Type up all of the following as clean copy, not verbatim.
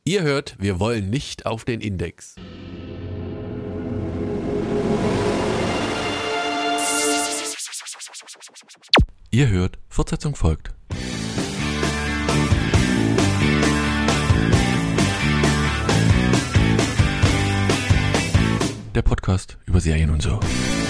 Ihr hört, wir wollen nicht auf den Index. Ihr hört, Fortsetzung folgt. Der Podcast über Serien und so.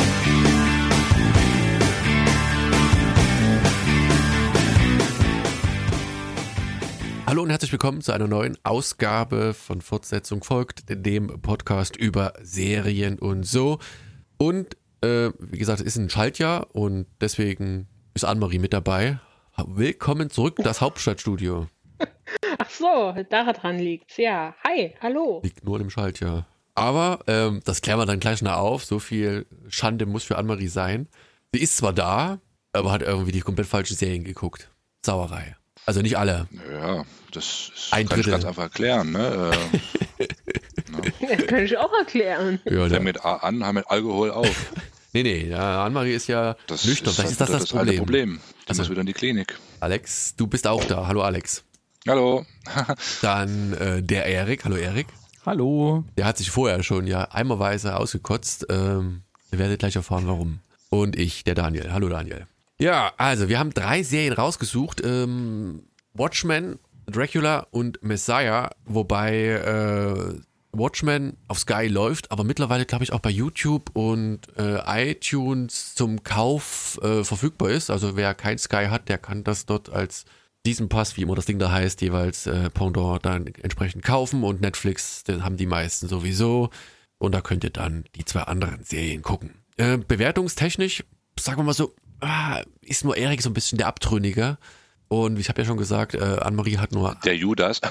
Hallo und herzlich willkommen zu einer neuen Ausgabe von Fortsetzung folgt, dem Podcast über Serien und so. Und wie gesagt, es ist ein Schaltjahr und deswegen ist Annemarie mit dabei. Willkommen zurück, das Hauptstadtstudio. Ach so, daran liegt's. Ja, hi, hallo. Liegt nur im Schaltjahr. Aber das klären wir dann gleich noch auf. So viel Schande muss für Annemarie sein. Sie ist zwar da, aber hat irgendwie die komplett falschen Serien geguckt. Sauerei. Also nicht alle. Ja, das Ein kann ich Drittel. ganz einfach erklären. Ne? Das kann ich auch erklären. Ja, Fängt mit A an, hör mit Alkohol auf. Nee, ja, Annemarie ist ja nüchtern. Vielleicht ist das das alte Problem. Die Also- muss wieder in die Klinik. Alex, du bist auch da. Hallo Alex. Hallo. Dann der Erik. Hallo Erik. Hallo. Der hat sich vorher schon ja eimerweise ausgekotzt. Ihr werdet gleich erfahren, warum. Und ich, der Daniel. Hallo Daniel. Ja, also wir haben 3 Serien rausgesucht. Watchmen, Dracula und Messiah. Wobei Watchmen auf Sky läuft, aber mittlerweile glaube ich auch bei YouTube und iTunes zum Kauf verfügbar ist. Also wer kein Sky hat, der kann das dort als Season Pass, wie immer das Ding da heißt, jeweils Pendant dann entsprechend kaufen. Und Netflix, den haben die meisten sowieso. Und da könnt ihr dann die 2 anderen Serien gucken. Bewertungstechnisch, sagen wir mal so, ist nur Erik so ein bisschen der Abtrünniger. Und ich habe ja schon gesagt, Annemarie hat nur... Der Judas.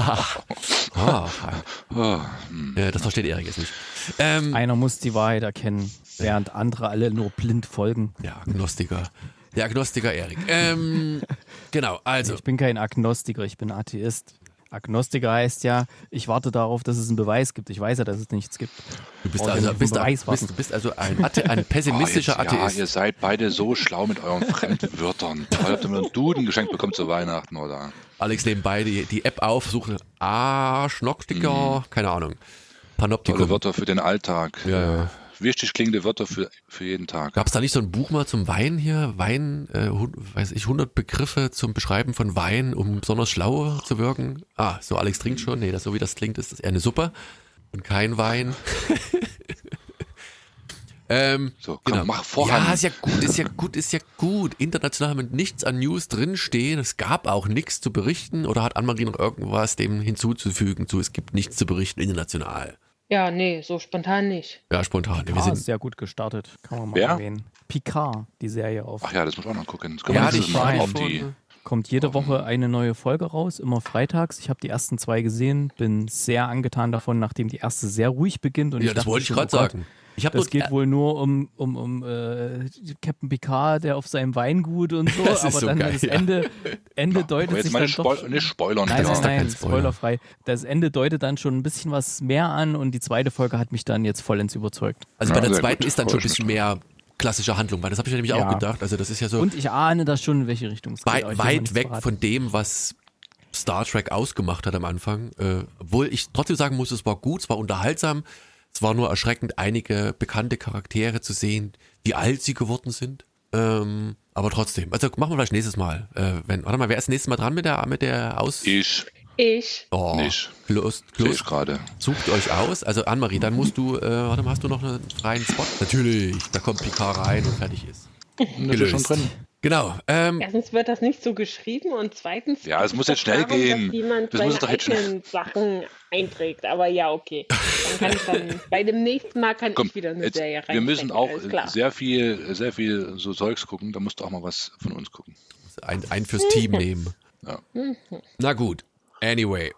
Das versteht Erik jetzt nicht. Einer muss die Wahrheit erkennen, während andere alle nur blind folgen. Ja, Agnostiker. Der Agnostiker Erik. Genau, also... Ich bin kein Agnostiker, ich bin Atheist. Agnostiker heißt ja, ich warte darauf, dass es einen Beweis gibt. Ich weiß ja, dass es nichts gibt. Du bist Brauche also, nicht auf den Beweis warten. du bist also ein pessimistischer Atheist. Ja, ihr seid beide so schlau mit euren fremden Wörtern. Habt ihr mir einen Duden geschenkt bekommen zu Weihnachten, oder? Alex nebenbei die App auf, sucht Schnocksticker, keine Ahnung. Tolle Panoptikum. Wörter für den Alltag. Ja. Wichtig klingende Wörter für jeden Tag. Gab es da nicht so ein Buch mal zum Wein hier? Wein, 100 Begriffe zum Beschreiben von Wein, um besonders schlau zu wirken? So Alex trinkt schon. Nee, so wie das klingt, ist das eher eine Suppe und kein Wein. So, komm, mach voran. Ja, ist ja gut. International haben wir nichts an News drinstehen. Es gab auch nichts zu berichten. Oder hat Annemarie noch irgendwas dem hinzuzufügen es gibt nichts zu berichten international? Ja, nee, so spontan nicht. Ja, spontan. Wir Picard sind ist sehr gut gestartet, kann man mal Wer? erwähnen. Picard, die Serie auf. Ach ja, das muss man auch noch gucken. Das Ja, das die ist mal Schweine. auf die. Kommt jede Woche eine neue Folge raus, immer freitags. Ich habe die ersten 2 gesehen, bin sehr angetan davon, nachdem die erste sehr ruhig beginnt. Und Ja, das dachte wollte ich schon, gerade oh Gott, sagen. Ich habe Das geht wohl nur um Captain Picard, der auf seinem Weingut und so, Das ist aber so dann geil, das ja. Ende Aber deutet jetzt sich mal dann doch... nicht spoilern. Nein, ja. ist da kein nein, Spoiler. spoilerfrei. Das Ende deutet dann schon ein bisschen was mehr an und die zweite Folge hat mich dann jetzt vollends überzeugt. Also bei Ja, der sehr zweiten gut. ist dann Freu schon ein ich bisschen mich mehr klassische Handlung, weil das habe ich nämlich auch Ja. gedacht. Also das ist ja so Und ich ahne das schon, in welche Richtung es geht. aber ich will noch weit nichts weg verraten. von dem, was Star Trek ausgemacht hat am Anfang. Obwohl ich trotzdem sagen muss, es war gut, es war unterhaltsam. Es war nur erschreckend, einige bekannte Charaktere zu sehen, wie alt sie geworden sind. Aber trotzdem, also machen wir vielleicht nächstes Mal. Warte mal, wer ist nächstes Mal dran mit der Aus... Ich Oh, nicht. Close, sehe ich gerade. sucht euch aus. Also Annemarie, dann musst du, warte mal, hast du noch einen freien Spot? Natürlich, da kommt Picard rein und fertig ist. Das ist schon drin. Genau. Erstens wird das nicht so geschrieben und zweitens Ja, es geht muss doch jetzt schnell darum, gehen. dass jemand Das muss seine doch jetzt eigenen Sachen einträgt. Aber ja, okay. Dann kann ich dann bei dem nächsten Mal Komm, ich wieder eine jetzt, Serie rein. wir müssen auch Alles klar. sehr viel so Zeugs gucken. Da musst du auch mal was von uns gucken. Ein fürs Team nehmen. Ja. Na gut. Anyway.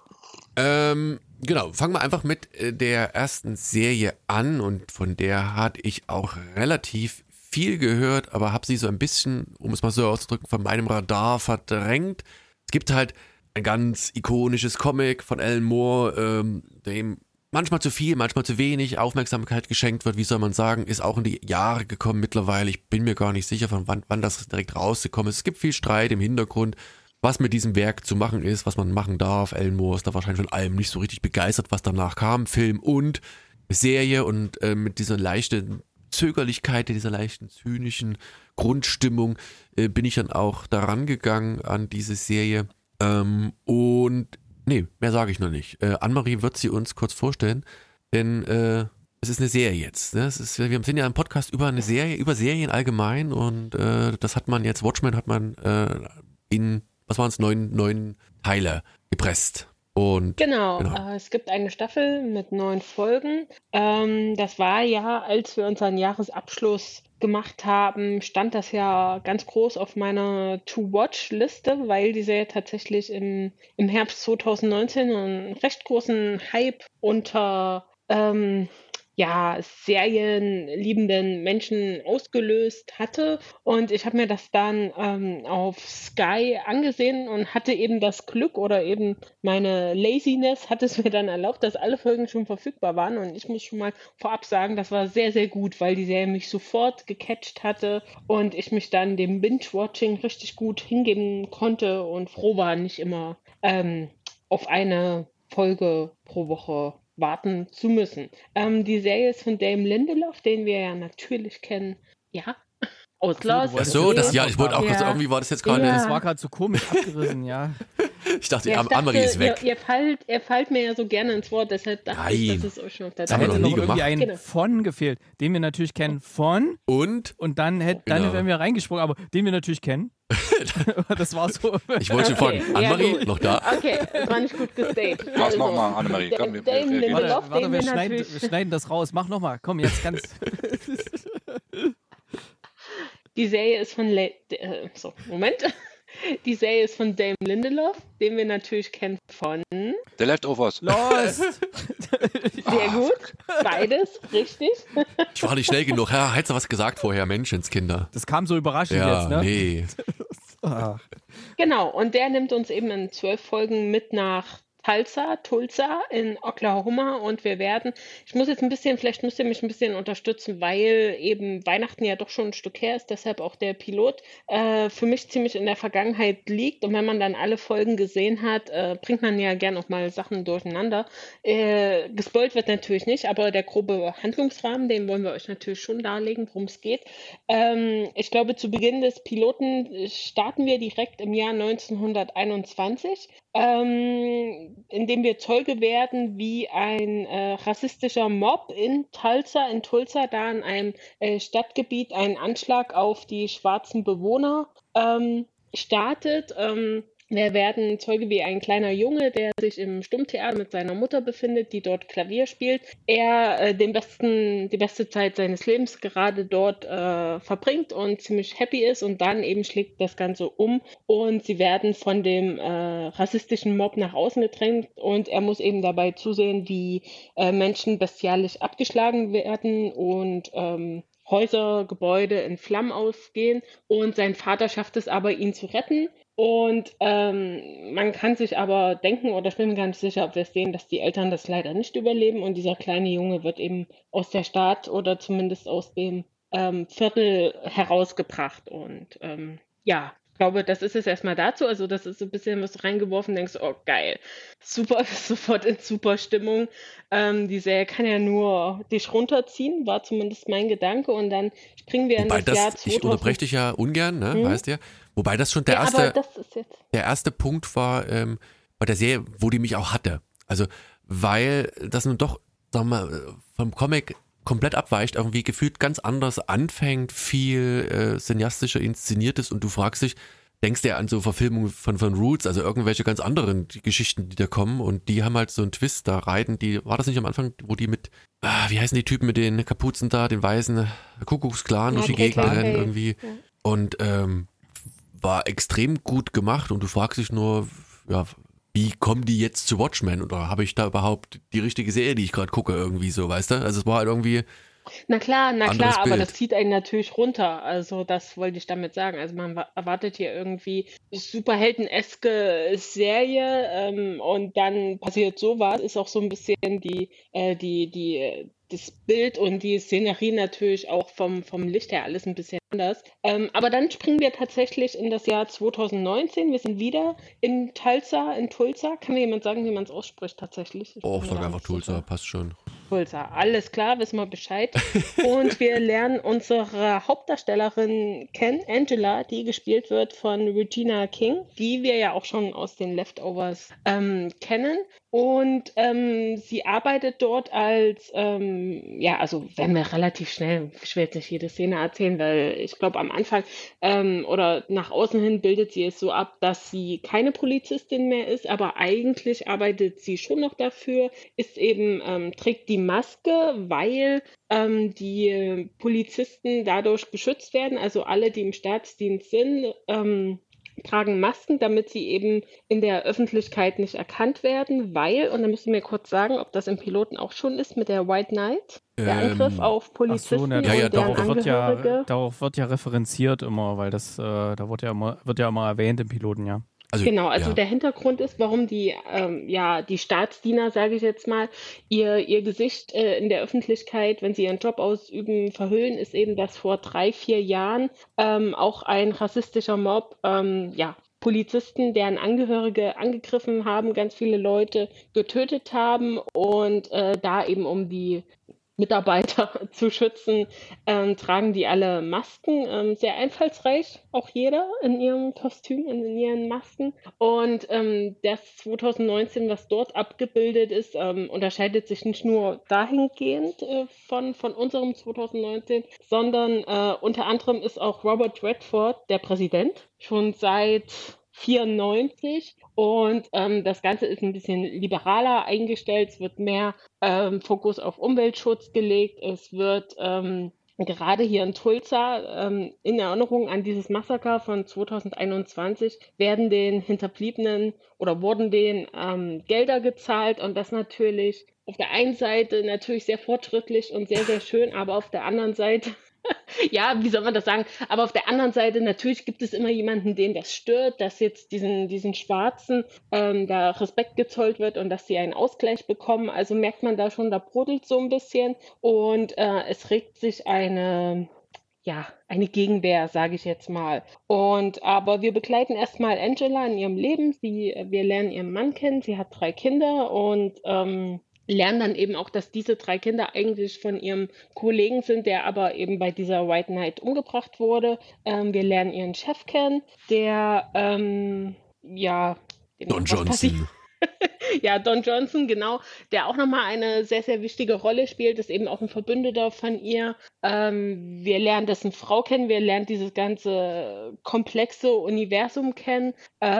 Genau, fangen wir einfach mit der ersten Serie an und von der hatte ich auch relativ viel gehört, aber habe sie so ein bisschen, um es mal so auszudrücken, von meinem Radar verdrängt. Es gibt halt ein ganz ikonisches Comic von Alan Moore, dem manchmal zu viel, manchmal zu wenig Aufmerksamkeit geschenkt wird, wie soll man sagen, ist auch in die Jahre gekommen mittlerweile. Ich bin mir gar nicht sicher, von wann das direkt rausgekommen ist. Es gibt viel Streit im Hintergrund. was mit diesem Werk zu machen ist, was man machen darf. Alan Moore ist da wahrscheinlich von allem nicht so richtig begeistert, was danach kam. Film und Serie und mit dieser leichten Zögerlichkeit, dieser leichten zynischen Grundstimmung bin ich dann auch daran gegangen an diese Serie. Und nee, mehr sage ich noch nicht. Annemarie wird sie uns kurz vorstellen, denn es ist eine Serie jetzt. Ne? Wir sind ja im Podcast über eine Serie, über Serien allgemein und das hat man jetzt, Watchmen hat man in, was waren es, 9 Teile gepresst. Und Genau. Es gibt eine Staffel mit 9 Folgen. Das war ja, als wir unseren Jahresabschluss gemacht haben, stand das ja ganz groß auf meiner To-Watch-Liste, weil die Serie tatsächlich im Herbst 2019 einen recht großen Hype unter serienliebenden Menschen ausgelöst hatte. Und ich habe mir das dann auf Sky angesehen und hatte eben das Glück oder eben meine Laziness hat es mir dann erlaubt, dass alle Folgen schon verfügbar waren. Und ich muss schon mal vorab sagen, das war sehr, sehr gut, weil die Serie mich sofort gecatcht hatte und ich mich dann dem Binge-Watching richtig gut hingeben konnte und froh war, nicht immer auf eine Folge pro Woche warten zu müssen. Die Serie ist von Damon Lindelof, den wir ja natürlich kennen. Ja, aus Ach so, Lost. du wolltest Achso, jetzt ich wollte auch kurz, Ja. irgendwie war das jetzt gerade, Das war gerade so komisch abgerissen, ja. ich dachte, Ja, Annemarie ist weg. Ihr fallt mir ja so gerne ins Wort, deshalb dachte ich, Nein. das ist euch schon auf der Das haben Da wir hätte noch noch nie irgendwie gemacht. ein Genau. von gefehlt, den wir natürlich kennen von Und und dann Genau. wären wir reingesprungen, aber den wir natürlich kennen. Das war so. ich wollte schon fragen, ja, Annemarie, gut. noch da? Okay, das war nicht gut gestaged. Mach's nochmal, Annemarie. Komm, wir Damon reden. Lindelof, Warte, den wir wir schneiden, natürlich... wir schneiden das raus. Mach nochmal. Komm, jetzt ganz. Die Serie ist von Moment. Die Serie ist von Damon Lindelof, den wir natürlich kennen von The Leftovers. Lost! sehr gut. Beides, richtig. Ich war nicht schnell genug. Ja, hättest du was gesagt vorher, Menschenskinder. Das kam so überraschend Ja, jetzt, ne? nee. Ach. Genau, und der nimmt uns eben in 12 Folgen mit nach Tulsa in Oklahoma und vielleicht müsst ihr mich ein bisschen unterstützen, weil eben Weihnachten ja doch schon ein Stück her ist, deshalb auch der Pilot für mich ziemlich in der Vergangenheit liegt und wenn man dann alle Folgen gesehen hat, bringt man ja gern auch mal Sachen durcheinander. Gespoilt wird natürlich nicht, aber der grobe Handlungsrahmen, den wollen wir euch natürlich schon darlegen, worum es geht. Ich glaube, zu Beginn des Piloten starten wir direkt im Jahr 1921, indem wir Zeuge werden, wie ein rassistischer Mob in Tulsa, da in einem Stadtgebiet einen Anschlag auf die schwarzen Bewohner startet. Wir werden Zeuge wie ein kleiner Junge, der sich im Stummtheater mit seiner Mutter befindet, die dort Klavier spielt. Er die beste Zeit seines Lebens gerade dort verbringt und ziemlich happy ist und dann eben schlägt das Ganze um und sie werden von dem rassistischen Mob nach außen gedrängt und er muss eben dabei zusehen, wie Menschen bestialisch abgeschlagen werden und Häuser, Gebäude in Flammen ausgehen und sein Vater schafft es aber, ihn zu retten. Und man kann sich aber denken, oder ich bin mir gar nicht sicher, ob wir es sehen, dass die Eltern das leider nicht überleben und dieser kleine Junge wird eben aus der Stadt oder zumindest aus dem Viertel herausgebracht. Und ich glaube, das ist es erstmal dazu. Also das ist so ein bisschen was reingeworfen, denkst oh geil, super, bist sofort in super Stimmung. Die Serie kann ja nur dich runterziehen, war zumindest mein Gedanke. Und dann springen wir Wobei in das Jahr 2000. ich unterbreche dich ja ungern, ne, weißt du ja. Wobei das schon der aber das ist jetzt... erste Punkt war bei der Serie, wo die mich auch hatte. Also, weil das nun doch, sagen wir mal, vom Comic komplett abweicht, irgendwie gefühlt ganz anders anfängt, viel cineastischer inszeniert ist und du fragst dich, denkst du ja an so Verfilmungen von Roots, also irgendwelche ganz anderen Geschichten, die da kommen und die haben halt so einen Twist da reiten, war das nicht am Anfang, wo die mit, wie heißen die Typen mit den Kapuzen da, den weißen Kuckucksklan durch die Gegend rennen irgendwie und war extrem gut gemacht und du fragst dich nur, ja, wie kommen die jetzt zu Watchmen oder habe ich da überhaupt die richtige Serie, die ich gerade gucke irgendwie so, weißt du? Also es war halt irgendwie Na klar, anderes aber Bild. das zieht einen natürlich runter. Also das wollte ich damit sagen. Also man erwartet hier irgendwie superheldeneske Serie und dann passiert sowas. Ist auch so ein bisschen die das Bild und die Szenerie natürlich auch vom Licht her alles ein bisschen anders. Aber dann springen wir tatsächlich in das Jahr 2019. Wir sind wieder in Tulsa. Kann mir jemand sagen, wie man es ausspricht tatsächlich? Ich Oh, bin mir sag da einfach nicht Tulsa, sicher. passt schon. Tulsa, alles klar, wissen wir Bescheid. Und wir lernen unsere Hauptdarstellerin kennen, Angela, die gespielt wird von Regina King, die wir ja auch schon aus den Leftovers kennen. Und sie arbeitet dort als, also werden wir relativ schnell, ich will jetzt nicht jede Szene erzählen, weil ich glaube am Anfang oder nach außen hin bildet sie es so ab, dass sie keine Polizistin mehr ist, aber eigentlich arbeitet sie schon noch dafür, ist eben, trägt die Maske, weil die Polizisten dadurch geschützt werden, also alle, die im Staatsdienst sind, tragen Masken, damit sie eben in der Öffentlichkeit nicht erkannt werden, weil, und da müssen wir kurz sagen, ob das im Piloten auch schon ist mit der White Knight, der Angriff auf Ach so, Polizisten na, und Ja, deren Angehörige. darauf wird ja referenziert immer, weil das, da wird ja immer erwähnt im Piloten, ja. Also, Genau, also ja. der Hintergrund ist, warum die Staatsdiener, sage ich jetzt mal, ihr Gesicht in der Öffentlichkeit, wenn sie ihren Job ausüben, verhüllen, ist eben, dass vor 3, 4 Jahren auch ein rassistischer Mob, Polizisten, deren Angehörige angegriffen haben, ganz viele Leute getötet haben und da eben um die Mitarbeiter zu schützen, tragen die alle Masken, sehr einfallsreich, auch jeder in ihrem Kostüm und in ihren Masken. Und das 2019, was dort abgebildet ist, unterscheidet sich nicht nur dahingehend von unserem 2019, sondern unter anderem ist auch Robert Redford der Präsident, schon seit 94 und das Ganze ist ein bisschen liberaler eingestellt, es wird mehr Fokus auf Umweltschutz gelegt, es wird gerade hier in Tulsa in Erinnerung an dieses Massaker von 2021 werden den Hinterbliebenen oder wurden denen Gelder gezahlt und das natürlich auf der einen Seite natürlich sehr fortschrittlich und sehr, sehr schön, aber auf der anderen Seite ja, wie soll man das sagen? Aber auf der anderen Seite, natürlich gibt es immer jemanden, den das stört, dass jetzt diesen Schwarzen da Respekt gezollt wird und dass sie einen Ausgleich bekommen. Also merkt man da schon, da brodelt so ein bisschen und es regt sich eine Gegenwehr, sage ich jetzt mal. Aber wir begleiten erstmal Angela in ihrem Leben. Wir lernen ihren Mann kennen. Sie hat 3 Kinder und lernen dann eben auch, dass diese 3 Kinder eigentlich von ihrem Kollegen sind, der aber eben bei dieser White Knight umgebracht wurde. Wir lernen ihren Chef kennen, der Don was passiert? Johnson. Ja, Don Johnson, genau, der auch nochmal eine sehr, sehr wichtige Rolle spielt, ist eben auch ein Verbündeter von ihr. Wir lernen dessen Frau kennen, wir lernen dieses ganze komplexe Universum kennen.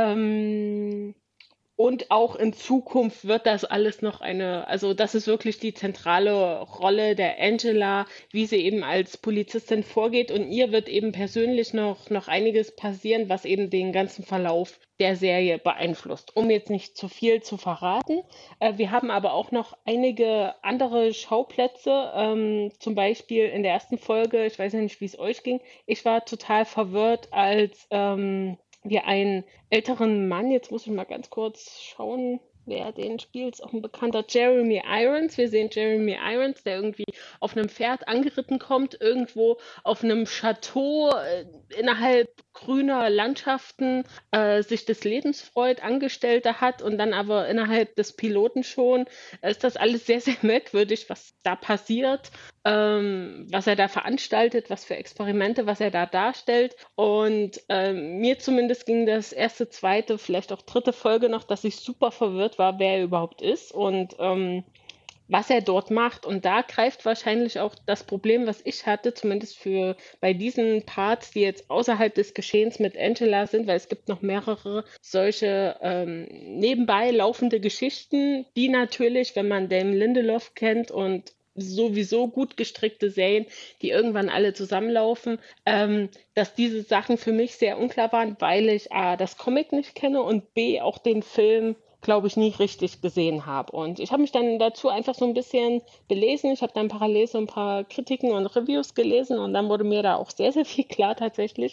Und auch in Zukunft wird das alles noch also das ist wirklich die zentrale Rolle der Angela, wie sie eben als Polizistin vorgeht. Und ihr wird eben persönlich noch einiges passieren, was eben den ganzen Verlauf der Serie beeinflusst. Um jetzt nicht zu viel zu verraten. Wir haben aber auch noch einige andere Schauplätze. Zum Beispiel in der ersten Folge, ich weiß ja nicht, wie es euch ging, ich war total verwirrt, als wir einen älteren Mann, jetzt muss ich mal ganz kurz schauen, wer den spielt, ist auch ein bekannter Jeremy Irons. Wir sehen Jeremy Irons, der irgendwie auf einem Pferd angeritten kommt, irgendwo auf einem Chateau innerhalb grüner Landschaften sich des Lebens freut, Angestellte hat und dann aber innerhalb des Piloten schon ist das alles sehr, sehr merkwürdig, was da passiert, was er da veranstaltet, was für Experimente, was er da darstellt. Und mir zumindest ging das erste, zweite, vielleicht auch dritte Folge noch, dass ich super verwirrt war, wer er überhaupt ist und was er dort macht. Und da greift wahrscheinlich auch das Problem, was ich hatte, zumindest bei diesen Parts, die jetzt außerhalb des Geschehens mit Angela sind, weil es gibt noch mehrere solche nebenbei laufende Geschichten, die natürlich, wenn man Damon Lindelof kennt und sowieso gut gestrickte Serien, die irgendwann alle zusammenlaufen, dass diese Sachen für mich sehr unklar waren, weil ich A, das Comic nicht kenne und B, auch den Film glaube ich, nie richtig gesehen habe. Und ich habe mich dann dazu einfach so ein bisschen belesen. Ich habe dann parallel so ein paar Kritiken und Reviews gelesen und dann wurde mir da auch sehr, sehr viel klar tatsächlich.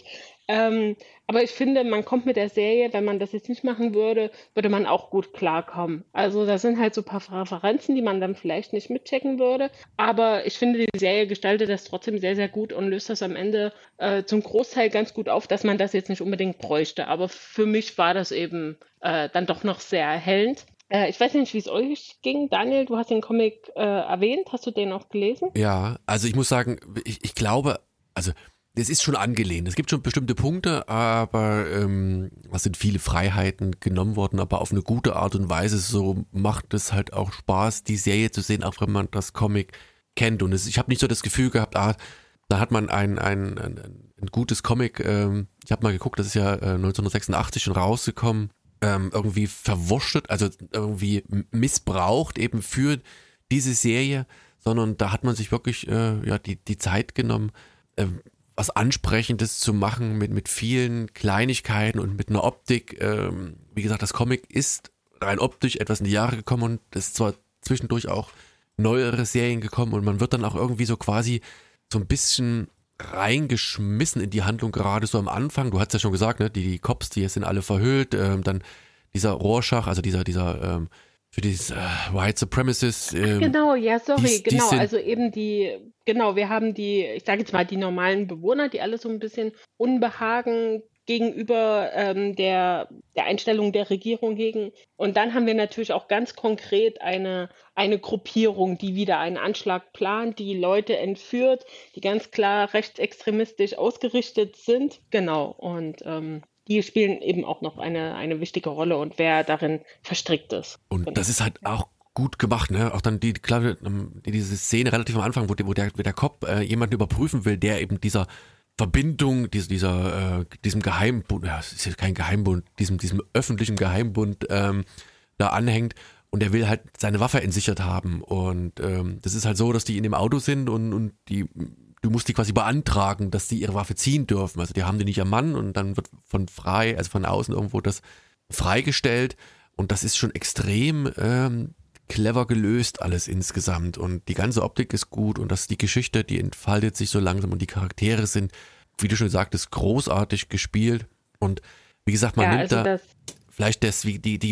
Aber ich finde, man kommt mit der Serie, wenn man das jetzt nicht machen würde, würde man auch gut klarkommen. Also da sind halt so ein paar Referenzen, die man dann vielleicht nicht mitchecken würde. Aber ich finde, die Serie gestaltet das trotzdem sehr, sehr gut und löst das am Ende zum Großteil ganz gut auf, dass man das jetzt nicht unbedingt bräuchte. Aber für mich war das eben dann doch noch sehr erhellend. Ich weiß nicht, wie es euch ging. Daniel, du hast den Comic erwähnt. Hast du den auch gelesen? Ja, also ich muss sagen, ich glaube, also es ist schon angelehnt. Es gibt schon bestimmte Punkte, aber es sind viele Freiheiten genommen worden, aber auf eine gute Art und Weise. So macht es halt auch Spaß, die Serie zu sehen, auch wenn man das Comic kennt. Und ich habe nicht so das Gefühl gehabt, da hat man ein gutes Comic. Ich habe mal geguckt, das ist ja 1986 schon rausgekommen. Irgendwie verwurstet, also irgendwie missbraucht eben für diese Serie, sondern da hat man sich wirklich die Zeit genommen, was Ansprechendes zu machen mit vielen Kleinigkeiten und mit einer Optik. Wie gesagt, das Comic ist rein optisch etwas in die Jahre gekommen und es ist zwar zwischendurch auch neuere Serien gekommen und man wird dann auch irgendwie so quasi so ein bisschen reingeschmissen in die Handlung, gerade so am Anfang. Du hast ja schon gesagt, ne, die Cops, die sind alle verhüllt, dann dieser Rorschach, also dieser für dieses White Supremacist. Genau, ja, sorry, die genau. sind- Also eben wir haben ich sage jetzt mal, die normalen Bewohner, die alle so ein bisschen Unbehagen gegenüber der Einstellung der Regierung hegen. Und dann haben wir natürlich auch ganz konkret eine Gruppierung, die wieder einen Anschlag plant, die Leute entführt, die ganz klar rechtsextremistisch ausgerichtet sind. Genau. Und die spielen eben auch noch eine wichtige Rolle und wer darin verstrickt ist. Und Genau. das ist halt auch gut gemacht, ne? Auch dann diese Szene relativ am Anfang, wo der Cop jemanden überprüfen will, der eben dieser Verbindung, diesem Geheimbund, ja, es ist ja kein Geheimbund, diesem öffentlichen Geheimbund da anhängt und der will halt seine Waffe entsichert haben und das ist halt so, dass die in dem Auto sind und du musst die quasi beantragen, dass die ihre Waffe ziehen dürfen, also die haben die nicht am Mann und dann wird von außen irgendwo das freigestellt und das ist schon extrem clever gelöst alles insgesamt und die ganze Optik ist gut und die Geschichte, die entfaltet sich so langsam und die Charaktere sind, wie du schon sagtest, großartig gespielt und wie gesagt, man nimmt da vielleicht die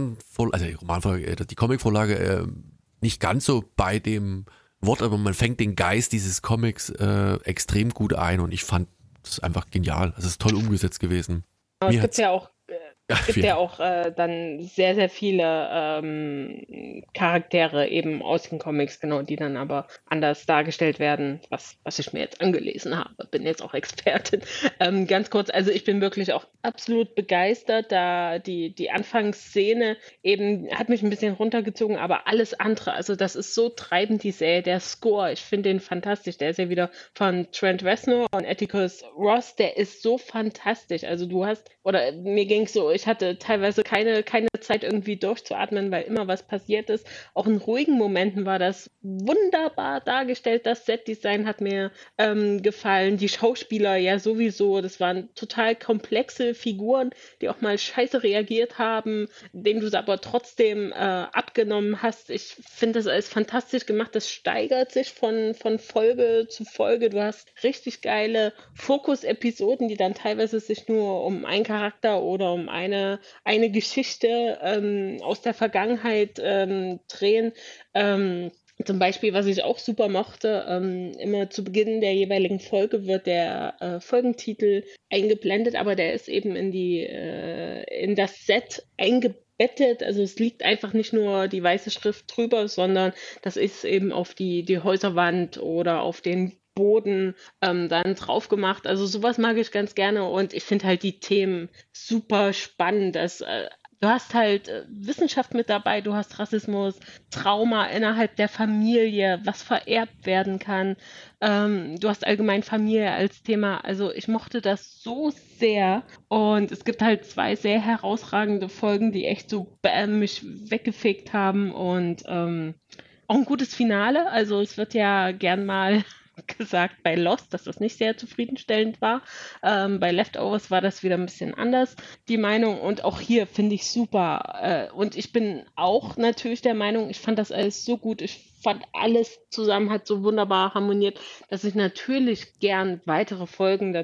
Romanvorlage, die Comicvorlage nicht ganz so bei dem Wort, aber man fängt den Geist dieses Comics extrem gut ein und ich fand das einfach genial, also es ist toll umgesetzt gewesen. Aber es gibt ja auch dann sehr, sehr viele Charaktere eben aus den Comics, genau, die dann aber anders dargestellt werden, was ich mir jetzt angelesen habe. Bin jetzt auch Expertin. Ganz kurz, also ich bin wirklich auch absolut begeistert, da die Anfangsszene eben hat mich ein bisschen runtergezogen, aber alles andere, also das ist so treibend, die Serie, der Score, ich finde den fantastisch, der ist ja wieder von Trent Reznor und Atticus Ross, der ist so fantastisch, also mir ging es so, ich hatte teilweise keine Zeit irgendwie durchzuatmen, weil immer was passiert ist. Auch in ruhigen Momenten war das wunderbar dargestellt. Das Setdesign hat mir gefallen. Die Schauspieler ja sowieso. Das waren total komplexe Figuren, die auch mal scheiße reagiert haben, denen du es aber trotzdem abgenommen hast. Ich finde das alles fantastisch gemacht. Das steigert sich von Folge zu Folge. Du hast richtig geile Fokus-Episoden, die dann teilweise sich nur um einen Charakter oder um eine Geschichte aus der Vergangenheit drehen. Zum Beispiel, was ich auch super mochte, immer zu Beginn der jeweiligen Folge wird der Folgentitel eingeblendet, aber der ist eben in das Set eingebettet. Also es liegt einfach nicht nur die weiße Schrift drüber, sondern das ist eben auf die Häuserwand oder auf den Boden dann drauf gemacht. Also sowas mag ich ganz gerne und ich finde halt die Themen super spannend. Du hast halt Wissenschaft mit dabei, du hast Rassismus, Trauma innerhalb der Familie, was vererbt werden kann. Du hast allgemein Familie als Thema. Also ich mochte das so sehr und es gibt halt 2 sehr herausragende Folgen, die echt so mich weggefegt haben und auch ein gutes Finale. Also es wird ja gern mal gesagt bei Lost, dass das nicht sehr zufriedenstellend war. Bei Leftovers war das wieder ein bisschen anders, die Meinung. Und auch hier finde ich super. Und ich bin auch natürlich der Meinung, ich fand das alles so gut. Ich fand alles zusammen hat so wunderbar harmoniert, dass ich natürlich gern weitere Folgen dazu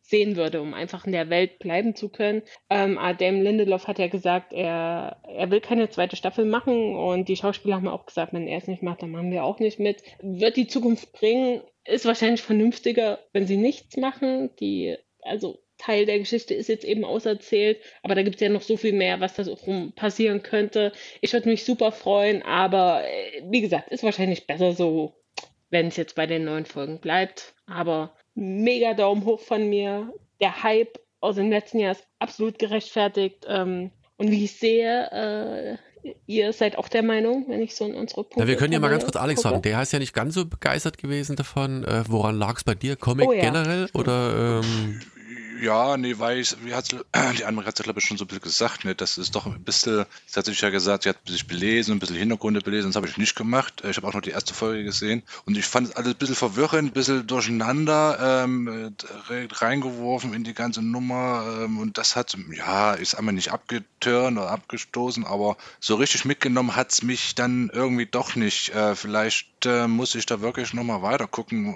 sehen würde, um einfach in der Welt bleiben zu können. Damon Lindelof hat ja gesagt, er will keine zweite Staffel machen und die Schauspieler haben auch gesagt, wenn er es nicht macht, dann machen wir auch nicht mit. Wird die Zukunft bringen, ist wahrscheinlich vernünftiger, wenn sie nichts machen. Also Teil der Geschichte ist jetzt eben auserzählt, aber da gibt es ja noch so viel mehr, was da so rum passieren könnte. Ich würde mich super freuen, aber wie gesagt, ist wahrscheinlich besser so, wenn es jetzt bei den 9 Folgen bleibt. Aber mega Daumen hoch von mir. Der Hype aus dem letzten Jahr ist absolut gerechtfertigt. Und wie ich sehe, ihr seid auch der Meinung, wenn ich so in unsere Punkte. Ja, wir können ja mal ganz kurz Alex gucke. fragen. Der ist ja nicht ganz so begeistert gewesen davon. Woran lag es bei dir? Comic generell? Oder Ja, nee, weiß, die andere hat es ja, glaube ich, schon so ein bisschen gesagt, ne, das ist doch ein bisschen, sie hat sich ja gesagt, sie hat sich belesen, ein bisschen Hintergründe belesen, das habe ich nicht gemacht. Ich habe auch noch die erste Folge gesehen und ich fand es alles ein bisschen verwirrend, ein bisschen durcheinander reingeworfen in die ganze Nummer und das hat, ja, ist einmal nicht abgeturnt oder abgestoßen, aber so richtig mitgenommen hat es mich dann irgendwie doch nicht. Vielleicht muss ich da wirklich nochmal weiter gucken,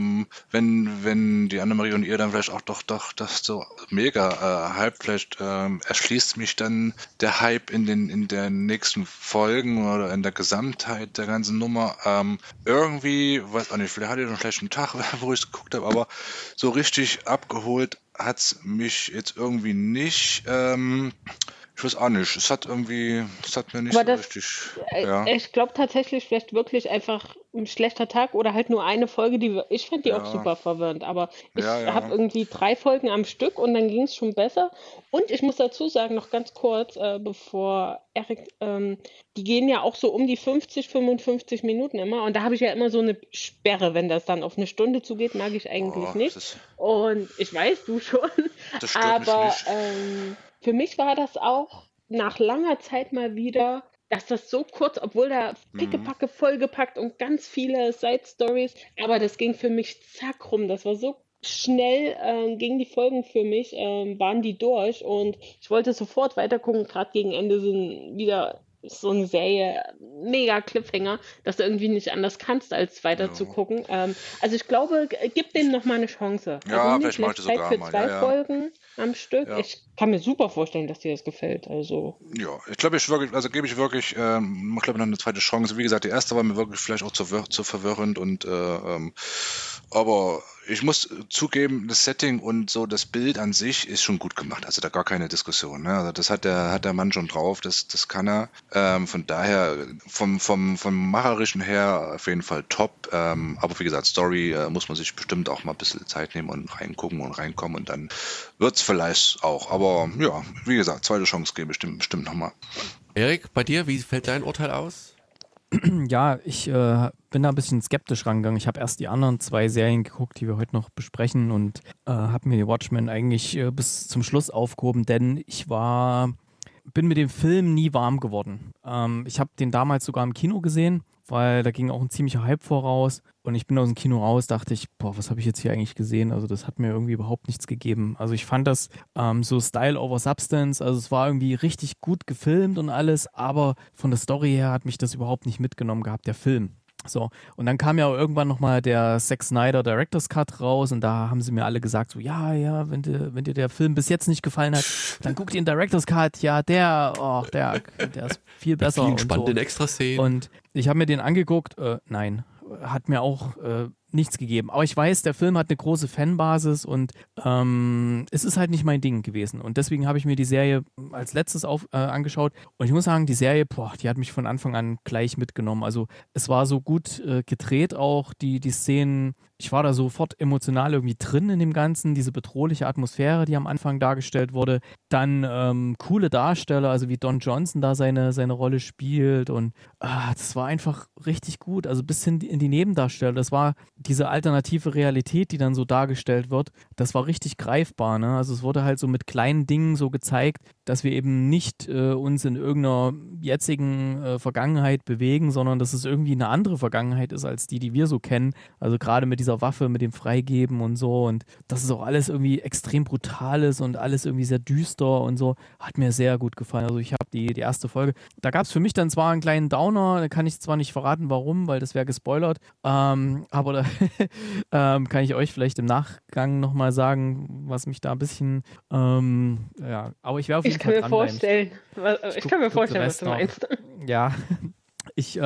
wenn die Annemarie und ihr dann vielleicht auch doch das so mega Hype, vielleicht erschließt mich dann der Hype in den nächsten Folgen oder in der Gesamtheit der ganzen Nummer. Irgendwie, weiß auch nicht, vielleicht hatte ich einen schlechten Tag, wo ich es geguckt habe, aber so richtig abgeholt hat es mich jetzt irgendwie nicht. Ich weiß auch nicht, es hat mir nicht Aber so richtig, ja. ich glaube tatsächlich vielleicht wirklich einfach ein schlechter Tag oder halt nur eine Folge, ich fand die auch Ja. super verwirrend, aber ich Ja, ja. habe irgendwie 3 Folgen am Stück und dann ging es schon besser. Und ich muss dazu sagen, noch ganz kurz, bevor Erik, die gehen ja auch so um die 50, 55 Minuten immer und da habe ich ja immer so eine Sperre, wenn das dann auf eine Stunde zugeht, mag ich eigentlich nicht. Und ich weiß, du schon, Das stört aber mich nicht. für mich war das auch nach langer Zeit mal wieder, dass das so kurz, obwohl da pickepacke vollgepackt und ganz viele Side-Stories, aber das ging für mich zack rum. Das war so schnell, gingen die Folgen für mich, waren die durch und ich wollte sofort weitergucken. Gerade gegen Ende sind wieder so eine Serie, mega Cliffhanger, dass du irgendwie nicht anders kannst, als weiter zu gucken. Also ich glaube, gib dem nochmal eine Chance. Ja, Also vielleicht mache ich das Zeit sogar für mal, 2 ja, ja. Folgen am Stück. Ja. Ich kann mir super vorstellen, dass dir das gefällt. Also Ja, ich glaube, gebe ich wirklich, ich glaube, noch eine zweite Chance. Wie gesagt, die erste war mir wirklich vielleicht auch zu verwirrend und aber ich muss zugeben, das Setting und so das Bild an sich ist schon gut gemacht. Also da gar keine Diskussion. Ne? Also das hat der Mann schon drauf, das kann er. Von daher, vom Macherischen her auf jeden Fall top. Aber wie gesagt, Story muss man sich bestimmt auch mal ein bisschen Zeit nehmen und reingucken und reinkommen und dann wird's vielleicht auch. Aber ja, wie gesagt, zweite Chance gebe ich bestimmt nochmal. Erik, bei dir, wie fällt dein Urteil aus? Ja, ich bin da ein bisschen skeptisch rangegangen. Ich habe erst die anderen 2 Serien geguckt, die wir heute noch besprechen und habe mir die Watchmen eigentlich bis zum Schluss aufgehoben, denn ich bin mit dem Film nie warm geworden. Ich habe den damals sogar im Kino gesehen, weil da ging auch ein ziemlicher Hype voraus und ich bin aus dem Kino raus, dachte ich, boah, was habe ich jetzt hier eigentlich gesehen? Also das hat mir irgendwie überhaupt nichts gegeben. Also ich fand das so Style over Substance, also es war irgendwie richtig gut gefilmt und alles, aber von der Story her hat mich das überhaupt nicht mitgenommen gehabt, der Film. So, und dann kam ja irgendwann nochmal der Zack Snyder Director's Cut raus und da haben sie mir alle gesagt, so, ja, wenn dir der Film bis jetzt nicht gefallen hat, dann guck dir den Director's Cut, ja, der ist viel besser. Vielen und spannenden so. Extraszenen. Und ich habe mir den angeguckt, nein, hat mir auch nichts gegeben. Aber ich weiß, der Film hat eine große Fanbasis und es ist halt nicht mein Ding gewesen. Und deswegen habe ich mir die Serie als letztes angeschaut. Und ich muss sagen, die Serie, die hat mich von Anfang an gleich mitgenommen. Also es war so gut gedreht auch, die Szenen. Ich war da sofort emotional irgendwie drin in dem Ganzen, diese bedrohliche Atmosphäre, die am Anfang dargestellt wurde. Dann coole Darsteller, also wie Don Johnson da seine Rolle spielt und das war einfach richtig gut, also bis hin in die Nebendarsteller. Das war diese alternative Realität, die dann so dargestellt wird, das war richtig greifbar, ne? Also es wurde halt so mit kleinen Dingen so gezeigt, dass wir eben nicht uns in irgendeiner jetzigen Vergangenheit bewegen, sondern dass es irgendwie eine andere Vergangenheit ist als die wir so kennen. Also gerade mit dieser Waffe, mit dem Freigeben und so und dass es auch alles irgendwie extrem brutal ist und alles irgendwie sehr düster und so, hat mir sehr gut gefallen. Also ich habe die erste Folge, da gab es für mich dann zwar einen kleinen Downer, da kann ich zwar nicht verraten, warum, weil das wäre gespoilert, aber kann ich euch vielleicht im Nachgang nochmal sagen, was mich da ein bisschen, ja, aber ich wäre auf jeden Fall dranbleiben. Ich kann mir vorstellen, was du meinst. Ja, ich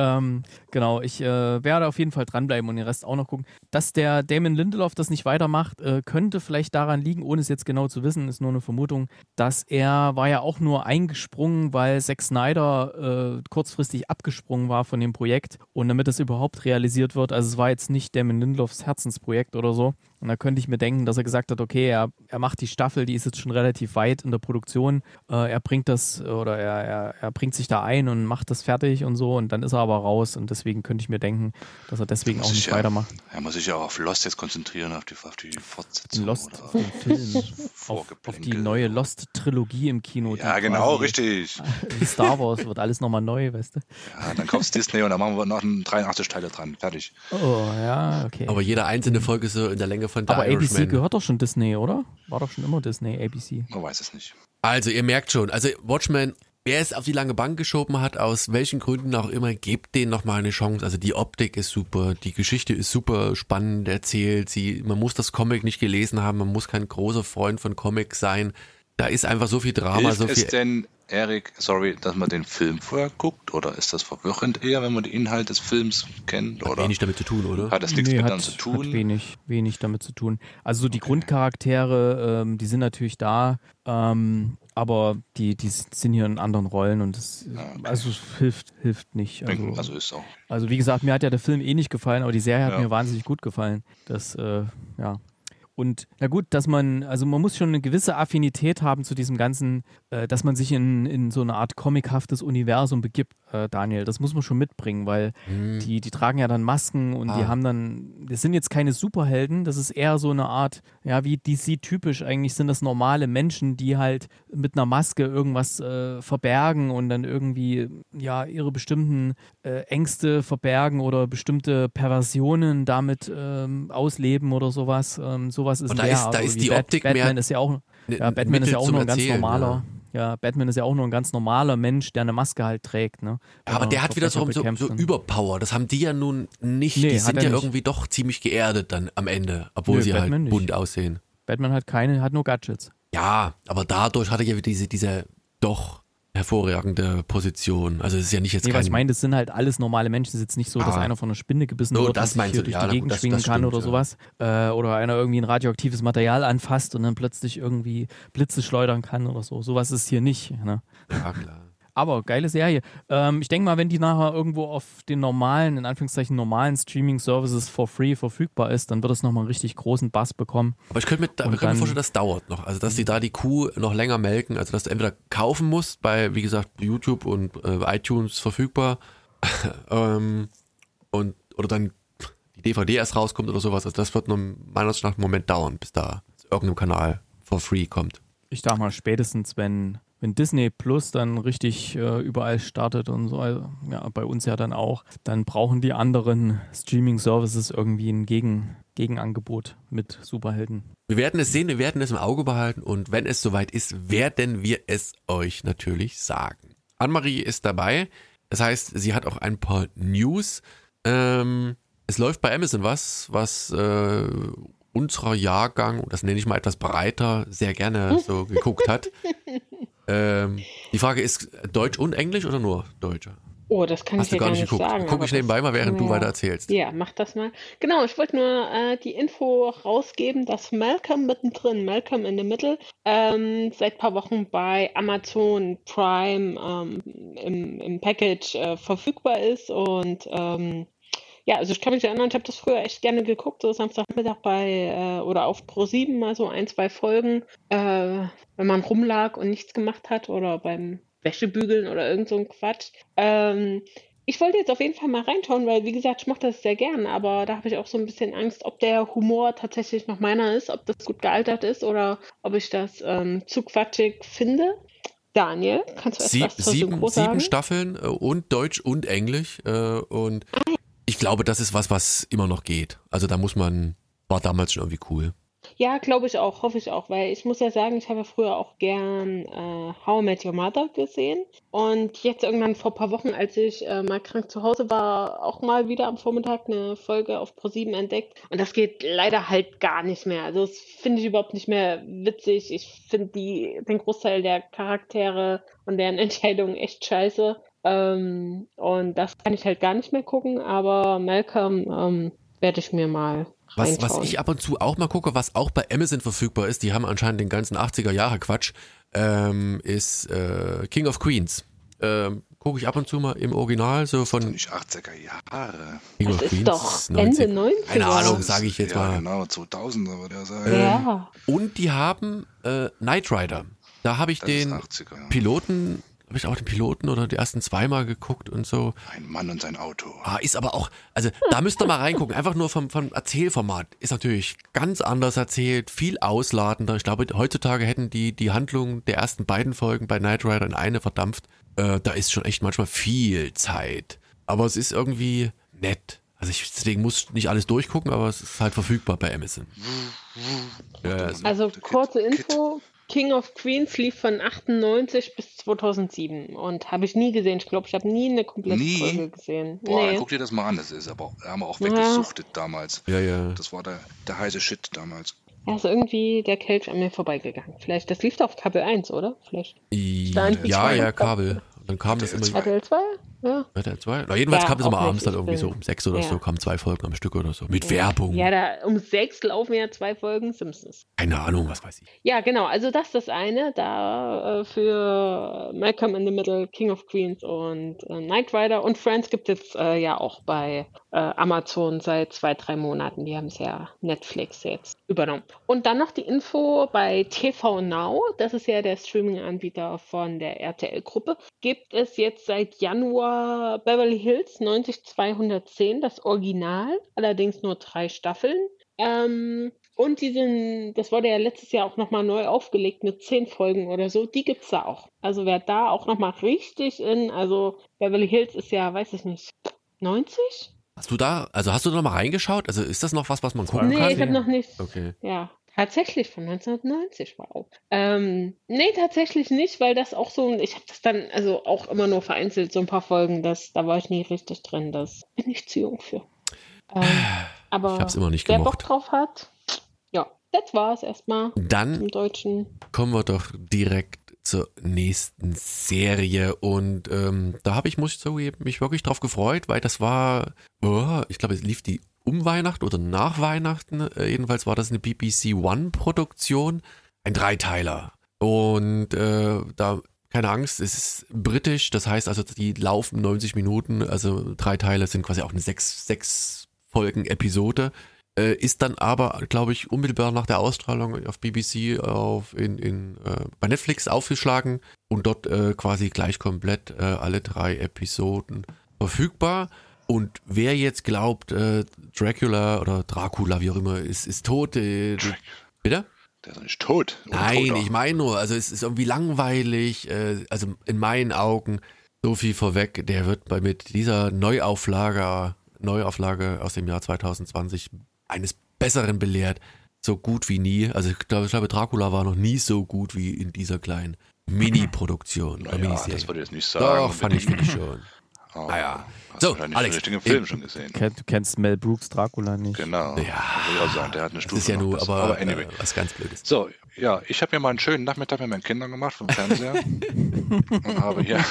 werde auf jeden Fall dranbleiben und den Rest auch noch gucken. Dass der Damon Lindelof das nicht weitermacht, könnte vielleicht daran liegen, ohne es jetzt genau zu wissen, ist nur eine Vermutung, dass er war ja auch nur eingesprungen, weil Zack Snyder kurzfristig abgesprungen war von dem Projekt und damit das überhaupt realisiert wird, also es war jetzt nicht Damon Lindelofs Herzensprojekt oder so. Und da könnte ich mir denken, dass er gesagt hat, okay, er macht die Staffel, die ist jetzt schon relativ weit in der Produktion, er bringt das oder er bringt sich da ein und macht das fertig und so und dann ist er aber raus und deswegen könnte ich mir denken, dass er deswegen auch nicht weitermacht. Er muss sich ja auch auf Lost jetzt konzentrieren, auf die Fortsetzung. Lost, auf den Film, auf die neue Lost-Trilogie im Kino. Ja, genau, richtig. Wie Star Wars wird alles nochmal neu, weißt du? Ja, dann kaufst Disney und dann machen wir noch 83 Teile dran, fertig. Oh, ja, okay. Aber jede einzelne Folge ist so in der Länge von The Irishman. Aber ABC gehört doch schon Disney, oder? War doch schon immer Disney, ABC. Man weiß es nicht. Also ihr merkt schon, also Watchmen, wer es auf die lange Bank geschoben hat, aus welchen Gründen auch immer, gebt denen nochmal eine Chance. Also die Optik ist super, die Geschichte ist super spannend erzählt. Man muss das Comic nicht gelesen haben, man muss kein großer Freund von Comics sein. Da ist einfach so viel Drama. Hilft so viel. Es denn, Erik, dass man den Film vorher guckt? Oder ist das verwirrend eher, wenn man den Inhalt des Films kennt? Hat wenig damit zu tun, oder? Hat das nichts damit zu tun? Hat wenig damit zu tun. Also so die Grundcharaktere, die sind natürlich da, aber die sind hier in anderen Rollen und das also hilft nicht. Also ist auch. Also wie gesagt, mir hat ja der Film eh nicht gefallen, aber die Serie hat mir wahnsinnig gut gefallen. Das, ja. Und na gut, man muss schon eine gewisse Affinität haben zu diesem ganzen, dass man sich in so eine Art comichaftes Universum begibt, Daniel. Das muss man schon mitbringen, weil die tragen ja dann Masken und das sind jetzt keine Superhelden, das ist eher so eine Art, ja, wie DC-typisch eigentlich sind das normale Menschen, die halt mit einer Maske irgendwas verbergen und dann irgendwie, ja, ihre bestimmten Ängste verbergen oder bestimmte Perversionen damit ausleben oder sowas. Sowas ist da ist die Optik Batman mehr. Ist ja auch, Batman ist ja auch nur ein ganz normaler. Ja, Batman ist ja auch nur ein ganz normaler Mensch, der eine Maske halt trägt. Ne? Ja, aber der hat wieder so Überpower. Das haben die ja nun nicht. Die sind ja irgendwie doch ziemlich geerdet dann am Ende, obwohl sie Batman halt bunt aussehen. Batman hat nur Gadgets. Ja, aber dadurch hat er ja diese doch hervorragende Position. Also es ist ja nicht jetzt was ich meine, das sind halt alles normale Menschen. Es ist jetzt nicht so, dass einer von einer Spinne gebissen wird und sich hier durch die Gegend schwingen kann oder sowas. Oder einer irgendwie ein radioaktives Material anfasst und dann plötzlich irgendwie Blitze schleudern kann oder so. Sowas ist hier nicht. Ne? Ja, klar. Aber geile Serie. Ich denke mal, wenn die nachher irgendwo auf den normalen, in Anführungszeichen normalen Streaming-Services for free verfügbar ist, dann wird es nochmal einen richtig großen Bass bekommen. Aber ich könnte mir vorstellen, das dauert noch. Also, dass die da die Kuh noch länger melken. Also, dass du entweder kaufen musst, bei, wie gesagt, YouTube und iTunes verfügbar. Oder dann die DVD erst rauskommt oder sowas. Also, das wird noch meiner Meinung nach einen Moment dauern, bis da irgendeinem Kanal for free kommt. Ich dachte mal, spätestens, wenn Disney Plus dann richtig überall startet und so, also, ja, bei uns ja dann auch, dann brauchen die anderen Streaming-Services irgendwie ein Gegenangebot mit Superhelden. Wir werden es sehen, wir werden es im Auge behalten und wenn es soweit ist, werden wir es euch natürlich sagen. Annemarie ist dabei, das heißt, sie hat auch ein paar News. Es läuft bei Amazon was unserer Jahrgang, das nenne ich mal etwas breiter, sehr gerne so geguckt hat. Die Frage ist, Deutsch und Englisch oder nur Deutsche? Oh, das kann ich ja gar nicht sagen. Guck ich nebenbei mal, während du weiter erzählst. Ja, mach das mal. Genau, ich wollte nur die Info rausgeben, dass Malcolm mittendrin, Malcolm in the Middle, seit ein paar Wochen bei Amazon Prime im Package verfügbar ist und ja, also ich kann mich erinnern, ich habe das früher echt gerne geguckt, so Samstagmittag oder auf Pro7 mal so 1-2 Folgen, wenn man rumlag und nichts gemacht hat oder beim Wäschebügeln oder irgend so ein Quatsch. Ich wollte jetzt auf jeden Fall mal reinschauen, weil wie gesagt, ich mache das sehr gern, aber da habe ich auch so ein bisschen Angst, ob der Humor tatsächlich noch meiner ist, ob das gut gealtert ist oder ob ich das zu quatschig finde. Daniel, kannst du etwas zur Synchro sagen? 7 Staffeln und Deutsch und Englisch und ich glaube, das ist was immer noch geht. Also da war damals schon irgendwie cool. Ja, glaube ich auch, hoffe ich auch, weil ich muss ja sagen, ich habe ja früher auch gern How I Met Your Mother gesehen und jetzt irgendwann vor ein paar Wochen, als ich mal krank zu Hause war, auch mal wieder am Vormittag eine Folge auf ProSieben entdeckt und das geht leider halt gar nicht mehr. Also das finde ich überhaupt nicht mehr witzig. Ich finde den Großteil der Charaktere und deren Entscheidungen echt scheiße. Und das kann ich halt gar nicht mehr gucken, aber Malcolm werde ich mir mal Was reinschauen. ich ab und zu auch mal gucke, was auch bei Amazon verfügbar ist, die haben anscheinend den ganzen 80er-Jahre-Quatsch, ist King of Queens. Gucke ich ab und zu mal im Original, so von Nicht 80er Jahre. King Das of ist Queens, doch Ende 90er. Keine Ahnung, sage ich jetzt Ja, mal. genau, 2000er würde er sagen. Ja. Und die haben Knight Rider. Da habe ich Das ist den 80er. Ja. Piloten, habe ich auch den Piloten oder die ersten zweimal geguckt und so. Ein Mann und sein Auto. Ist aber auch, also da müsst ihr mal reingucken, einfach nur vom Erzählformat. Ist natürlich ganz anders erzählt, viel ausladender. Ich glaube, heutzutage hätten die Handlung der ersten beiden Folgen bei Knight Rider in eine verdampft. Da ist schon echt manchmal viel Zeit. Aber es ist irgendwie nett. Also deswegen muss ich nicht alles durchgucken, aber es ist halt verfügbar bei Amazon. Ja, Also kurze Info, King of Queens lief von 98 bis 2007 und habe ich nie gesehen. Ich glaube, ich habe nie eine komplette Nie? Folge gesehen. Boah, Nee. guck dir das mal an. Das ist aber, da haben wir auch weggesuchtet damals. ja. Das war der heiße Shit damals. Ja, ist irgendwie der Kelch an mir vorbeigegangen. Vielleicht, das lief doch auf Kabel 1, oder? Vielleicht. Ja, Kabel. Und dann kam das immer. RTL 2? Ja. RTL 2? Na, jedenfalls Ja, kam das immer auch abends nicht. dann irgendwie so um 6 oder Ja. so, kamen 2 Folgen am Stück oder so. Mit Werbung. Ja, da um 6 laufen ja 2 Folgen Simpsons. Keine Ahnung, was weiß ich. Ja, genau. Also das ist das eine. Da für Malcolm in the Middle, King of Queens und Knight Rider und Friends gibt es jetzt ja auch bei Amazon seit 2-3 Monaten. Die haben es ja Netflix jetzt übernommen. Und dann noch die Info bei TV Now. Das ist ja der Streaming-Anbieter von der RTL-Gruppe. Gibt es jetzt seit Januar Beverly Hills 90210, das Original. Allerdings nur 3 Staffeln. Und das wurde ja letztes Jahr auch nochmal neu aufgelegt mit 10 Folgen oder so. Die gibt's da auch. Also wer da auch nochmal richtig also Beverly Hills ist ja, weiß ich nicht, 90? Hast du da noch mal reingeschaut? Also ist das noch was man gucken Nee, kann? ich habe noch nicht. Okay. Ja, tatsächlich von 1990, wow. Nee, tatsächlich nicht, weil das auch so, ich habe das dann also auch immer nur vereinzelt, so ein paar Folgen, da war ich nie richtig drin. Das bin ich zu jung für. Aber Ich hab's immer nicht wer gemocht. Bock drauf hat, ja, das war's erstmal Dann im Deutschen. kommen wir doch direkt zur nächsten Serie und da habe ich, muss ich zugeben, mich wirklich drauf gefreut, weil das war, ich glaube, es lief die um Weihnachten oder nach Weihnachten, jedenfalls war das eine BBC One Produktion, ein Dreiteiler und da keine Angst, es ist britisch, das heißt also, die laufen 90 Minuten, also 3 Teile sind quasi auch eine 6 Folgen Episode. Ist dann aber, glaube ich, unmittelbar nach der Ausstrahlung auf BBC bei Netflix aufgeschlagen und dort quasi gleich komplett alle 3 Episoden verfügbar. Und wer jetzt glaubt, Dracula oder Dracula, wie auch immer, ist tot, bitte? Der ist doch nicht tot. Oder Nein, toter. ich meine nur, also es ist irgendwie langweilig, also in meinen Augen so viel vorweg, der wird mit dieser Neuauflage aus dem Jahr 2020 eines Besseren belehrt, so gut wie nie. Also ich glaube, Dracula war noch nie so gut wie in dieser kleinen Mini-Produktion. Naja, Miniserie. das würde ich jetzt nicht sagen. Doch, finde ich schon. Oh, Naja. Hast So, du wahrscheinlich Alex, den richtigen Film schon gesehen. Du kennst Mel Brooks Dracula nicht. Genau. Ja. Würde ich auch sagen, der hat eine Das Stufe ist ja noch nur, besser. aber anyway. was ganz Blödes. So, ja, ich habe mir mal einen schönen Nachmittag mit meinen Kindern gemacht vom Fernseher und habe hier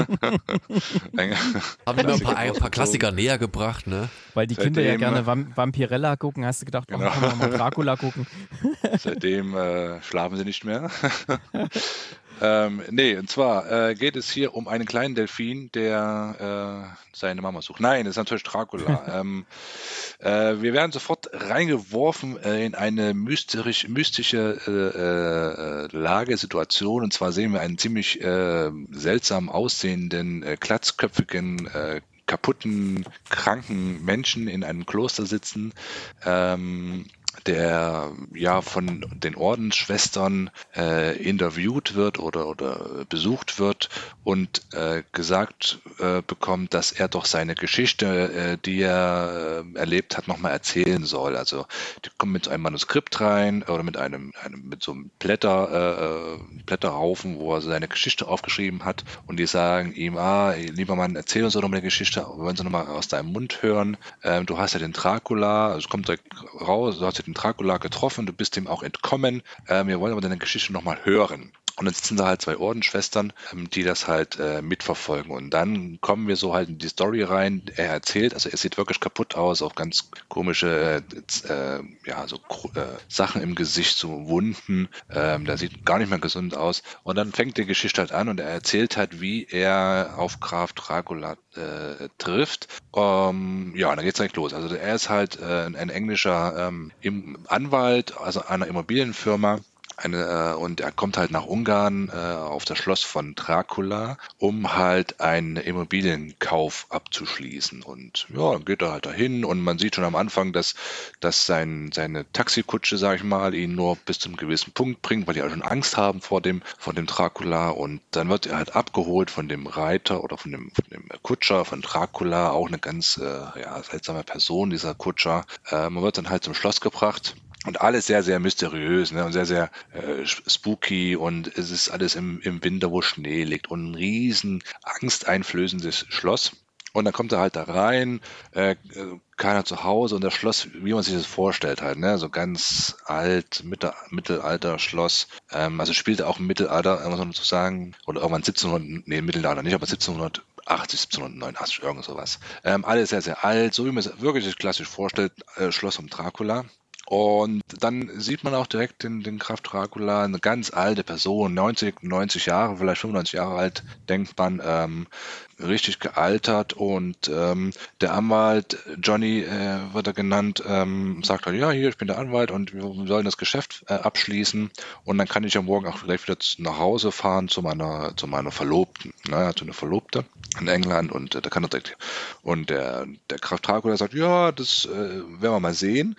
Haben wir noch ein paar Klassiker näher gebracht, ne? Weil die Kinder ja Seitdem, gerne Vampirella gucken, hast du gedacht, Genau. können wir mal Dracula gucken. Seitdem schlafen sie nicht mehr. Nee, und zwar geht es hier um einen kleinen Delfin, der seine Mama sucht. Nein, das ist natürlich Dracula. Wir werden sofort reingeworfen in eine mystische Lagesituation. Und zwar sehen wir einen ziemlich seltsam aussehenden, glatzköpfigen, kaputten, kranken Menschen in einem Kloster sitzen. der ja von den Ordensschwestern interviewt wird oder besucht wird und gesagt bekommt, dass er doch seine Geschichte, die er erlebt hat, nochmal erzählen soll. Also die kommen mit einem Manuskript rein oder mit mit so einem Blätterhaufen, wo er seine Geschichte aufgeschrieben hat, und die sagen ihm, lieber Mann, erzähl uns doch nochmal eine Geschichte, wir wollen sie nochmal aus deinem Mund hören. Du hast ja den Dracula, also es kommt direkt raus, du hast ja den Dracula getroffen, du bist ihm auch entkommen, wir wollen aber deine Geschichte nochmal hören. Und dann sitzen da halt zwei Ordensschwestern, die das halt mitverfolgen. Und dann kommen wir so halt in die Story rein. Er erzählt, also er sieht wirklich kaputt aus, auch ganz komische Sachen im Gesicht, so Wunden. Der sieht gar nicht mehr gesund aus. Und dann fängt die Geschichte halt an und er erzählt halt, wie er auf Graf Dracula trifft. Dann geht's direkt los. Also er ist halt ein englischer Anwalt, also einer Immobilienfirma. Und er kommt halt nach Ungarn auf das Schloss von Dracula, um halt einen Immobilienkauf abzuschließen. Und ja, dann geht er halt dahin und man sieht schon am Anfang, dass seine Taxikutsche, sag ich mal, ihn nur bis zu einem gewissen Punkt bringt, weil die alle schon Angst haben vor dem Dracula. Und dann wird er halt abgeholt von dem Reiter oder von dem Kutscher von Dracula, auch eine ganz seltsame Person, dieser Kutscher. Man wird dann halt zum Schloss gebracht. Und alles sehr, sehr mysteriös, ne? Und sehr, sehr spooky, und es ist alles im Winter, wo Schnee liegt, und ein riesen angsteinflößendes Schloss. Und dann kommt er halt da rein, keiner zu Hause, und das Schloss, wie man sich das vorstellt halt, ne, so ganz alt, Mittelalter-Schloss, also spielte auch im Mittelalter, muss man so sagen, oder irgendwann Mittelalter nicht, aber 1780, 1789, irgend sowas. Alles sehr, sehr alt, so wie man es wirklich sich klassisch vorstellt, Schloss um Dracula. Und dann sieht man auch direkt den Graf Dracula, eine ganz alte Person, 90 Jahre, vielleicht 95 Jahre alt, denkt man, richtig gealtert. Und der Anwalt, Johnny wird er genannt, sagt halt, ja, hier, ich bin der Anwalt und wir sollen das Geschäft abschließen. Und dann kann ich ja morgen auch gleich wieder nach Hause fahren zu meiner Verlobten. Er hat so eine Verlobte in England, und da kann er direkt. Und der Graf Dracula sagt, ja, das werden wir mal sehen.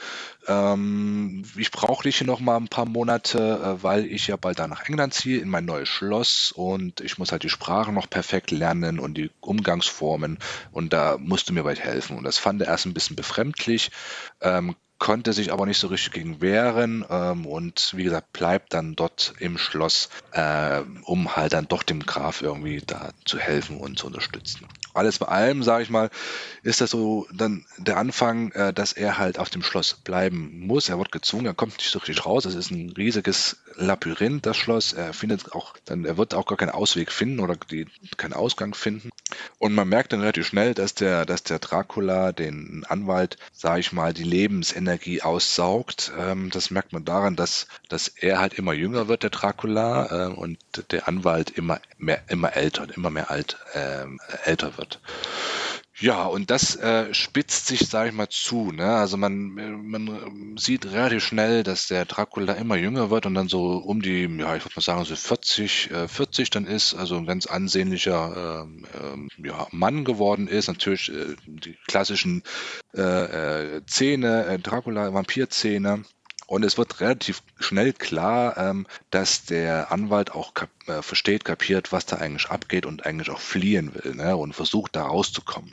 Ich brauche dich hier noch mal ein paar Monate, weil ich ja bald da nach England ziehe, in mein neues Schloss, und ich muss halt die Sprache noch perfekt lernen und die Umgangsformen, und da musst du mir bald helfen. Und das fand er erst ein bisschen befremdlich, konnte sich aber nicht so richtig gegen wehren, und wie gesagt, bleibt dann dort im Schloss, um halt dann doch dem Graf irgendwie da zu helfen und zu unterstützen. Alles bei allem, sage ich mal, ist das so dann der Anfang, dass er halt auf dem Schloss bleiben muss. Er wird gezwungen, er kommt nicht so richtig raus. Es ist ein riesiges Labyrinth, das Schloss. Er wird auch gar keinen Ausweg finden oder keinen Ausgang finden. Und man merkt dann relativ schnell, dass der Dracula den Anwalt, sage ich mal, die Lebensenergie aussaugt. Das merkt man daran, dass er halt immer jünger wird, der Dracula, und der Anwalt immer älter älter wird. Ja, und das spitzt sich, sage ich mal, zu. Ne? Also man sieht relativ schnell, dass der Dracula immer jünger wird und dann so um die, ja, ich würde mal sagen, so 40 dann ist, also ein ganz ansehnlicher Mann geworden ist. Natürlich die klassischen Zähne, Dracula, Vampirzähne. Und es wird relativ schnell klar, dass der Anwalt auch kapiert, was da eigentlich abgeht, und eigentlich auch fliehen will, ne? Und versucht, da rauszukommen.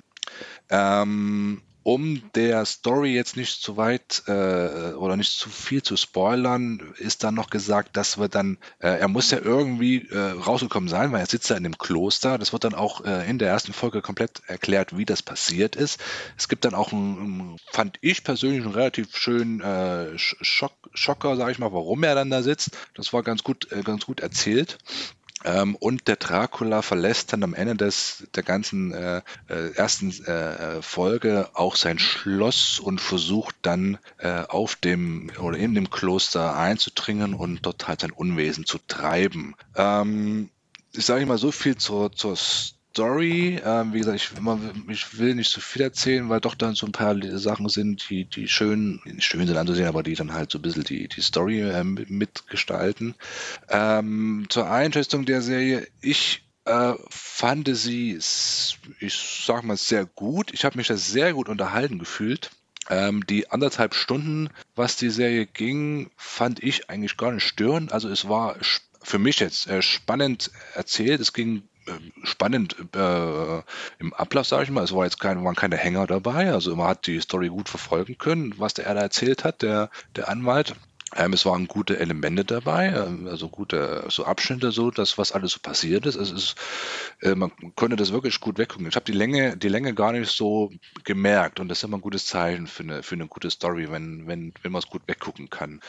Um der Story jetzt nicht zu weit oder nicht zu viel zu spoilern, ist dann noch gesagt, dass wir dann, er muss ja irgendwie rausgekommen sein, weil er sitzt ja in dem Kloster. Das wird dann auch in der ersten Folge komplett erklärt, wie das passiert ist. Es gibt dann auch fand ich persönlich einen relativ schönen Schocker, sage ich mal, warum er dann da sitzt. Das war ganz gut erzählt. Und der Dracula verlässt dann am Ende der ganzen ersten Folge auch sein Schloss und versucht dann in dem Kloster einzudringen und dort halt sein Unwesen zu treiben. Ich sage mal so viel zur Story. Wie gesagt, ich will nicht so viel erzählen, weil doch dann so ein paar Sachen sind, die nicht schön sind anzusehen, aber die dann halt so ein bisschen die Story mitgestalten. Zur Einschätzung der Serie, ich fand sie, ich sag mal, sehr gut. Ich habe mich da sehr gut unterhalten gefühlt. Die 1,5 Stunden, was die Serie ging, fand ich eigentlich gar nicht störend. Also es war für mich jetzt spannend erzählt. Es ging spannend im Ablauf, sage ich mal. Es waren keine Hänger dabei. Also man hat die Story gut verfolgen können, was der da erzählt hat, der Anwalt. Es waren gute Elemente dabei, also gute so Abschnitte, so das, was alles so passiert ist. Es ist, man konnte das wirklich gut weggucken. Ich habe die Länge gar nicht so gemerkt und das ist immer ein gutes Zeichen für eine gute Story, wenn man es gut weggucken kann.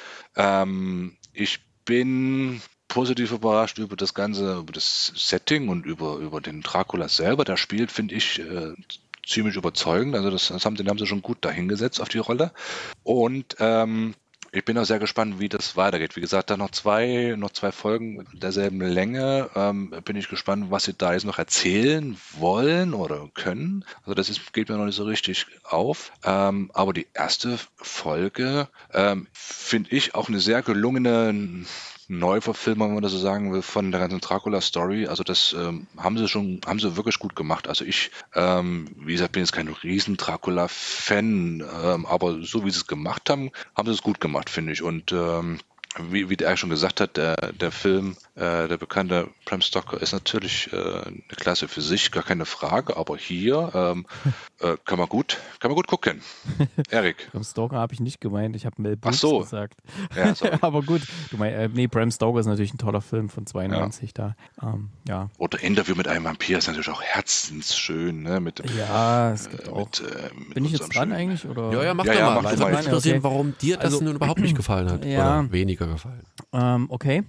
Ich bin positiv überrascht über das Ganze, über das Setting und über den Dracula selber. Der spielt, finde ich, ziemlich überzeugend. Also den haben sie schon gut dahingesetzt auf die Rolle. Und ich bin auch sehr gespannt, wie das weitergeht. Wie gesagt, da noch zwei Folgen derselben Länge. Bin ich gespannt, was sie da jetzt noch erzählen wollen oder können. Also geht mir noch nicht so richtig auf. Aber die erste Folge finde ich auch eine sehr gelungene Neuverfilmung, wenn man das so sagen will, von der ganzen Dracula-Story. Also das haben sie wirklich gut gemacht. Also ich, wie gesagt, bin jetzt kein riesen Dracula-Fan, aber so wie sie es gemacht haben, haben sie es gut gemacht, finde ich. Und wie der schon gesagt hat, der Film, der bekannte Bram Stoker ist natürlich eine Klasse für sich, gar keine Frage, aber hier kann man gut gucken. Erik. Bram Stoker habe ich nicht gemeint, ich habe Mel Brooks gesagt. Ja, sorry. Aber gut, du meinst, Bram Stoker ist natürlich ein toller Film von 92 da. Ja. Oder Interview mit einem Vampir ist natürlich auch herzensschön, ne? Es gibt auch. Bin ich jetzt dran eigentlich? Oder? Ja, mach Ja, doch ja, mal. mach Weil du es mal. mich interessieren, Okay. warum dir das nun überhaupt nicht gefallen hat. Ja. Oder weniger gefallen. Okay.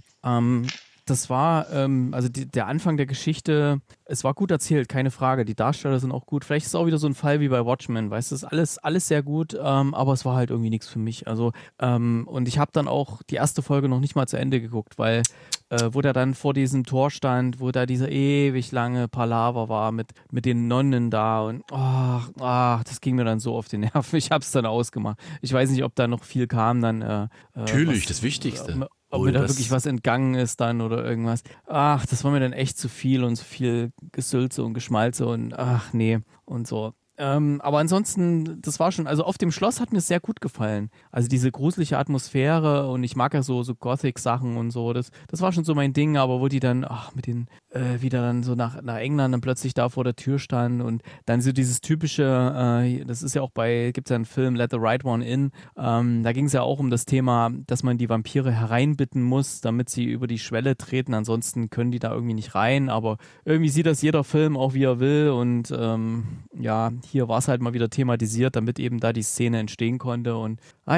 Das war, also der Anfang der Geschichte, es war gut erzählt, keine Frage. Die Darsteller sind auch gut. Vielleicht ist es auch wieder so ein Fall wie bei Watchmen, weißt du, es ist alles sehr gut, aber es war halt irgendwie nichts für mich. Also, und ich habe dann auch die erste Folge noch nicht mal zu Ende geguckt, weil wo der dann vor diesem Tor stand, wo da dieser ewig lange Palaver war mit den Nonnen da und das ging mir dann so auf den Nerven. Ich habe es dann ausgemacht. Ich weiß nicht, ob da noch viel kam dann. Natürlich, das Wichtigste. Ob mir da wirklich was entgangen ist dann oder irgendwas. Das war mir dann echt zu viel und zu viel Gesülze und Geschmalze und nee und so. Aber ansonsten, das war schon, also auf dem Schloss hat mir sehr gut gefallen. Also diese gruselige Atmosphäre und ich mag ja so Gothic-Sachen und so, das war schon so mein Ding, aber wo die dann, mit den, wieder dann so nach England dann plötzlich da vor der Tür standen und dann so dieses typische, das ist ja auch gibt's ja einen Film, Let the Right One In, da ging es ja auch um das Thema, dass man die Vampire hereinbitten muss, damit sie über die Schwelle treten, ansonsten können die da irgendwie nicht rein, aber irgendwie sieht das jeder Film auch, wie er will und hier war es halt mal wieder thematisiert, damit eben da die Szene entstehen konnte und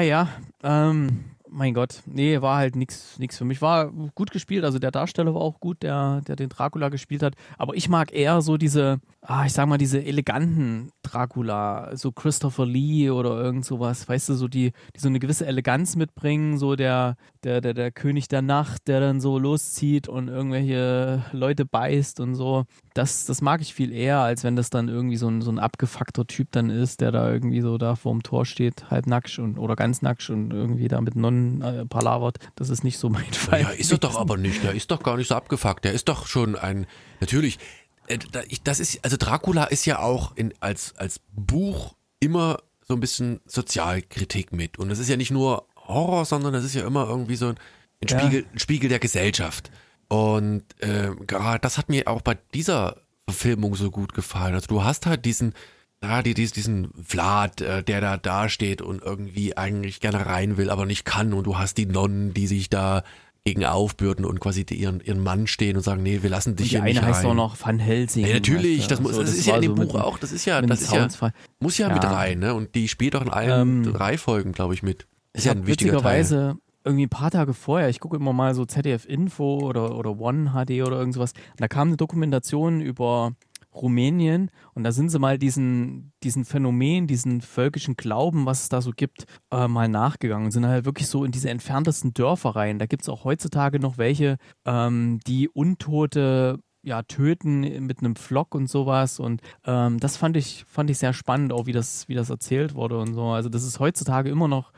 mein Gott, nee, war halt nichts für mich. War gut gespielt, also der Darsteller war auch gut, der den Dracula gespielt hat. Aber ich mag eher so diese eleganten Dracula, so Christopher Lee oder irgend sowas, weißt du, so die so eine gewisse Eleganz mitbringen, so der König der Nacht, der dann so loszieht und irgendwelche Leute beißt und so. Das mag ich viel eher, als wenn das dann irgendwie so ein abgefuckter Typ dann ist, der da irgendwie so da vorm Tor steht, halb nackt oder ganz nackt und irgendwie da mit Nonnen palavert. Das ist nicht so mein Fall. Ja, ist er doch aber nicht. Der ist doch gar nicht so abgefuckt. Der ist doch schon natürlich, also Dracula ist ja auch als Buch immer so ein bisschen Sozialkritik mit. Und es ist ja nicht nur Horror, sondern es ist ja immer irgendwie so ein Spiegel der Gesellschaft. Und gerade das hat mir auch bei dieser Verfilmung so gut gefallen. Also du hast halt diesen Vlad, der da steht und irgendwie eigentlich gerne rein will, aber nicht kann. Und du hast die Nonnen, die sich da gegen aufbürden und quasi ihren Mann stehen und sagen, nee, wir lassen dich hier nicht rein. Die eine heißt auch noch Van Helsing. Ja, natürlich, das ist ja in dem Buch auch, muss ja mit rein, ne? Und die spielt auch in allen 3 Folgen, glaube ich, mit. Ist ja ein wichtiger Teil. Irgendwie ein paar Tage vorher, ich gucke immer mal so ZDF Info oder One HD oder irgend sowas, und da kam eine Dokumentation über Rumänien und da sind sie mal diesen Phänomen, diesen völkischen Glauben, was es da so gibt, mal nachgegangen und sind halt wirklich so in diese entferntesten Dörfer rein. Da gibt es auch heutzutage noch welche, die Untote töten mit einem Pflock und sowas und das fand ich sehr spannend, auch wie das erzählt wurde und so. Also das ist heutzutage immer noch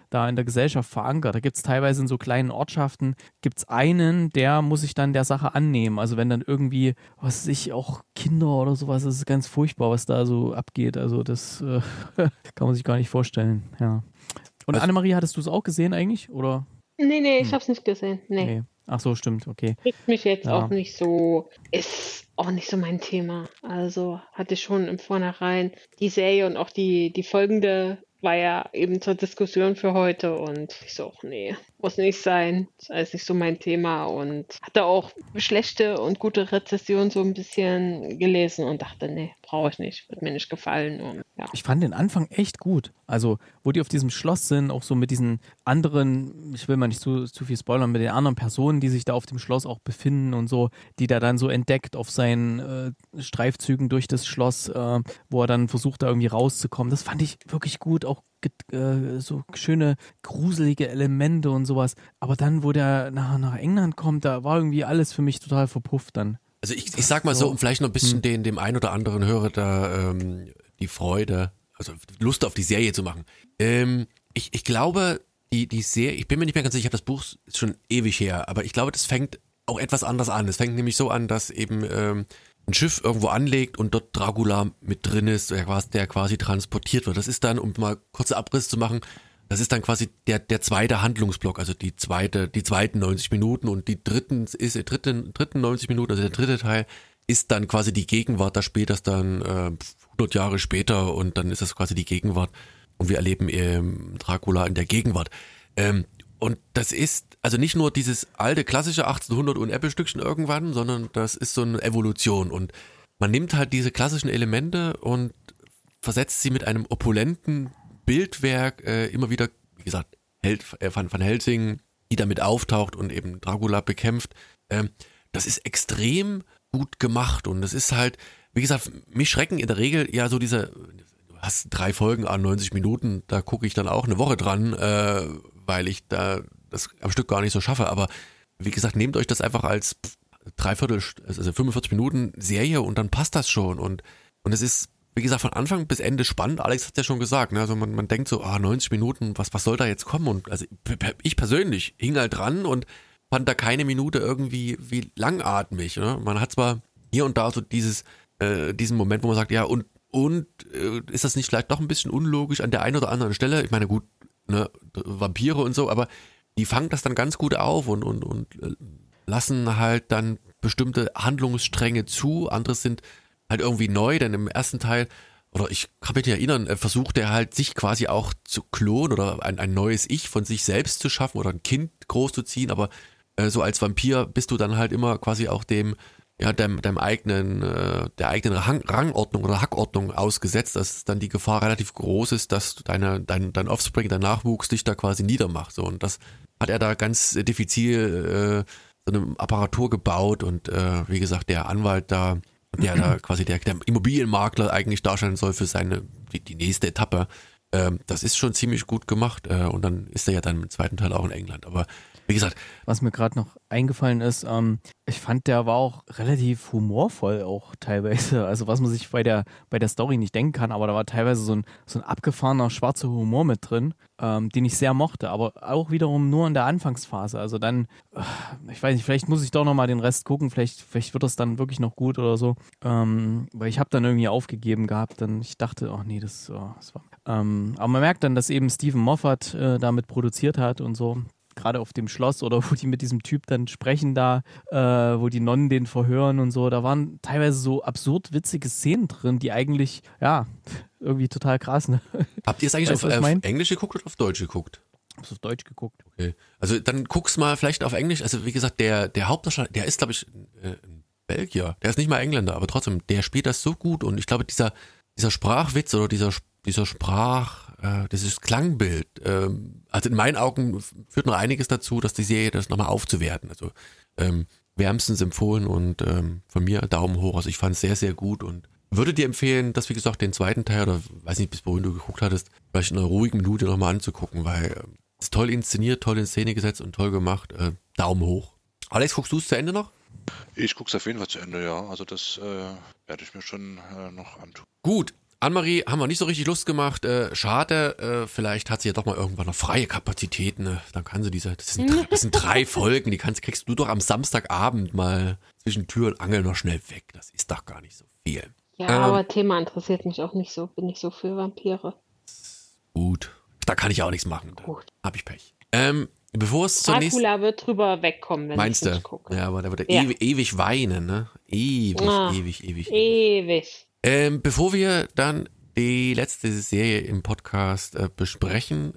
da in der Gesellschaft verankert. Da gibt es teilweise in so kleinen Ortschaften, gibt es einen, der muss sich dann der Sache annehmen. Also wenn dann irgendwie, was weiß ich, auch Kinder oder sowas, das ist ganz furchtbar, was da so abgeht. Also das kann man sich gar nicht vorstellen, ja. Und Also, Annemarie, hattest du es auch gesehen eigentlich, oder? Nee, ich hab's nicht gesehen. Nee. Nee. Ach so, stimmt, okay. Kriegt mich jetzt Ja. auch nicht so, ist auch nicht so mein Thema. Also hatte ich schon im Vornherein die Serie und auch die folgende war ja eben zur Diskussion für heute und ich so, nee, muss nicht sein. Ist alles nicht so mein Thema und hatte auch schlechte und gute Rezessionen so ein bisschen gelesen und dachte, nee, brauche ich nicht, wird mir nicht gefallen und ja. Ich fand den Anfang echt gut. Also, wo die auf diesem Schloss sind, auch so mit diesen anderen, ich will mal nicht zu viel spoilern, mit den anderen Personen, die sich da auf dem Schloss auch befinden und so, die da dann so entdeckt auf seinen Streifzügen durch das Schloss, wo er dann versucht, da irgendwie rauszukommen. Das fand ich wirklich gut, auch so schöne, gruselige Elemente und sowas. Aber dann, wo der nach England kommt, da war irgendwie alles für mich total verpufft dann. Also ich sag mal so, um vielleicht noch ein bisschen dem einen oder anderen Hörer da die Freude, also Lust auf die Serie zu machen. Ich glaube, die Serie, ich bin mir nicht mehr ganz sicher, ich habe das Buch ist schon ewig her, aber ich glaube, das fängt auch etwas anders an. Es fängt nämlich so an, dass eben ein Schiff irgendwo anlegt und dort Dracula mit drin ist, der quasi transportiert wird. Das ist dann, um mal kurze Abriss zu machen, das ist dann quasi der zweite Handlungsblock, also die zweiten 90 Minuten und die dritten 90 Minuten, also der dritte Teil, ist dann quasi die Gegenwart, da spielt das dann 100 Jahre später und dann ist das quasi die Gegenwart und wir erleben Dracula in der Gegenwart. Und das ist also nicht nur dieses alte klassische 1800 und Apple-Stückchen irgendwann, sondern das ist so eine Evolution und man nimmt halt diese klassischen Elemente und versetzt sie mit einem opulenten Bildwerk immer wieder, wie gesagt, Van Helsing, die damit auftaucht und eben Dracula bekämpft. Das ist extrem gut gemacht und das ist halt, wie gesagt, mich schrecken in der Regel ja so du hast 3 Folgen an 90 Minuten, da gucke ich dann auch eine Woche dran, weil ich da das am Stück gar nicht so schaffe, aber wie gesagt, nehmt euch das einfach als also 45 Minuten Serie und dann passt das schon und es ist, wie gesagt, von Anfang bis Ende spannend. Alex hat ja schon gesagt, ne? Also man denkt so, 90 Minuten, was soll da jetzt kommen? Und also ich persönlich hing halt dran und fand da keine Minute irgendwie wie langatmig. Ne? Man hat zwar hier und da so diesen Moment, wo man sagt, ja, und ist das nicht vielleicht doch ein bisschen unlogisch an der einen oder anderen Stelle? Ich meine, gut, ne, Vampire und so, aber die fangen das dann ganz gut auf und lassen halt dann bestimmte Handlungsstränge zu. Andere sind halt irgendwie neu, denn im ersten Teil, oder ich kann mich nicht erinnern, versucht er halt sich quasi auch zu klonen oder ein neues Ich von sich selbst zu schaffen oder ein Kind großzuziehen, aber so als Vampir bist du dann halt immer quasi auch deinem eigenen, der eigenen Rangordnung oder Hackordnung ausgesetzt, dass dann die Gefahr relativ groß ist, dass dein Offspring, dein Nachwuchs dich da quasi niedermacht. So, und das hat er da ganz diffizil so eine Apparatur gebaut und wie gesagt, der Anwalt da, der da quasi der Immobilienmakler eigentlich darstellen soll für die nächste Etappe. Das ist schon ziemlich gut gemacht und dann ist er ja dann im zweiten Teil auch in England. Aber wie gesagt, was mir gerade noch eingefallen ist, ich fand, der war auch relativ humorvoll auch teilweise. Also was man sich bei der Story nicht denken kann, aber da war teilweise so ein abgefahrener schwarzer Humor mit drin, den ich sehr mochte, aber auch wiederum nur in der Anfangsphase. Also dann, ich weiß nicht, vielleicht muss ich doch nochmal den Rest gucken, vielleicht wird das dann wirklich noch gut oder so. Weil ich habe dann irgendwie aufgegeben gehabt, dann ich dachte, ach nee, das war. Aber man merkt dann, dass eben Stephen Moffat damit produziert hat und so. Gerade auf dem Schloss oder wo die mit diesem Typ dann sprechen da, wo die Nonnen den verhören und so, da waren teilweise so absurd witzige Szenen drin, die eigentlich, ja, irgendwie total krass, ne? Habt ihr es eigentlich auf Englisch geguckt oder auf Deutsch geguckt? Hab's auf Deutsch geguckt. Okay. Also dann guck's mal vielleicht auf Englisch, also wie gesagt, der Hauptdarsteller, der ist glaube ich ein Belgier, der ist nicht mal Engländer, aber trotzdem, der spielt das so gut und ich glaube dieser Sprachwitz oder dieses Klangbild, also in meinen Augen führt noch einiges dazu, dass die Serie das nochmal aufzuwerten. Also wärmstens empfohlen und von mir Daumen hoch. Also ich fand es sehr, sehr gut und würde dir empfehlen, dass wie gesagt den zweiten Teil oder weiß nicht, bis wohin du geguckt hattest, vielleicht in einer ruhigen Minute nochmal anzugucken, weil es ist toll inszeniert, toll in Szene gesetzt und toll gemacht. Daumen hoch. Alex, guckst du es zu Ende noch? Ich gucke es auf jeden Fall zu Ende, ja. Also das werde ich mir schon noch antun. Gut. Annemarie haben wir nicht so richtig Lust gemacht. Schade, vielleicht hat sie ja doch mal irgendwann noch freie Kapazitäten. Ne? Dann kann sie das sind 3 Folgen, kriegst du doch am Samstagabend mal zwischen Tür und Angel noch schnell weg. Das ist doch gar nicht so viel. Ja, aber Thema interessiert mich auch nicht so. Bin nicht so für Vampire. Gut, da kann ich auch nichts machen. Gut. Hab ich Pech. Bevor es zur nächsten... Dracula wird drüber wegkommen, wenn Meinst ich du? nicht gucke. Ja, aber da wird er ewig weinen, ne? Ewig. Ewig. Bevor wir dann die letzte Serie im Podcast besprechen,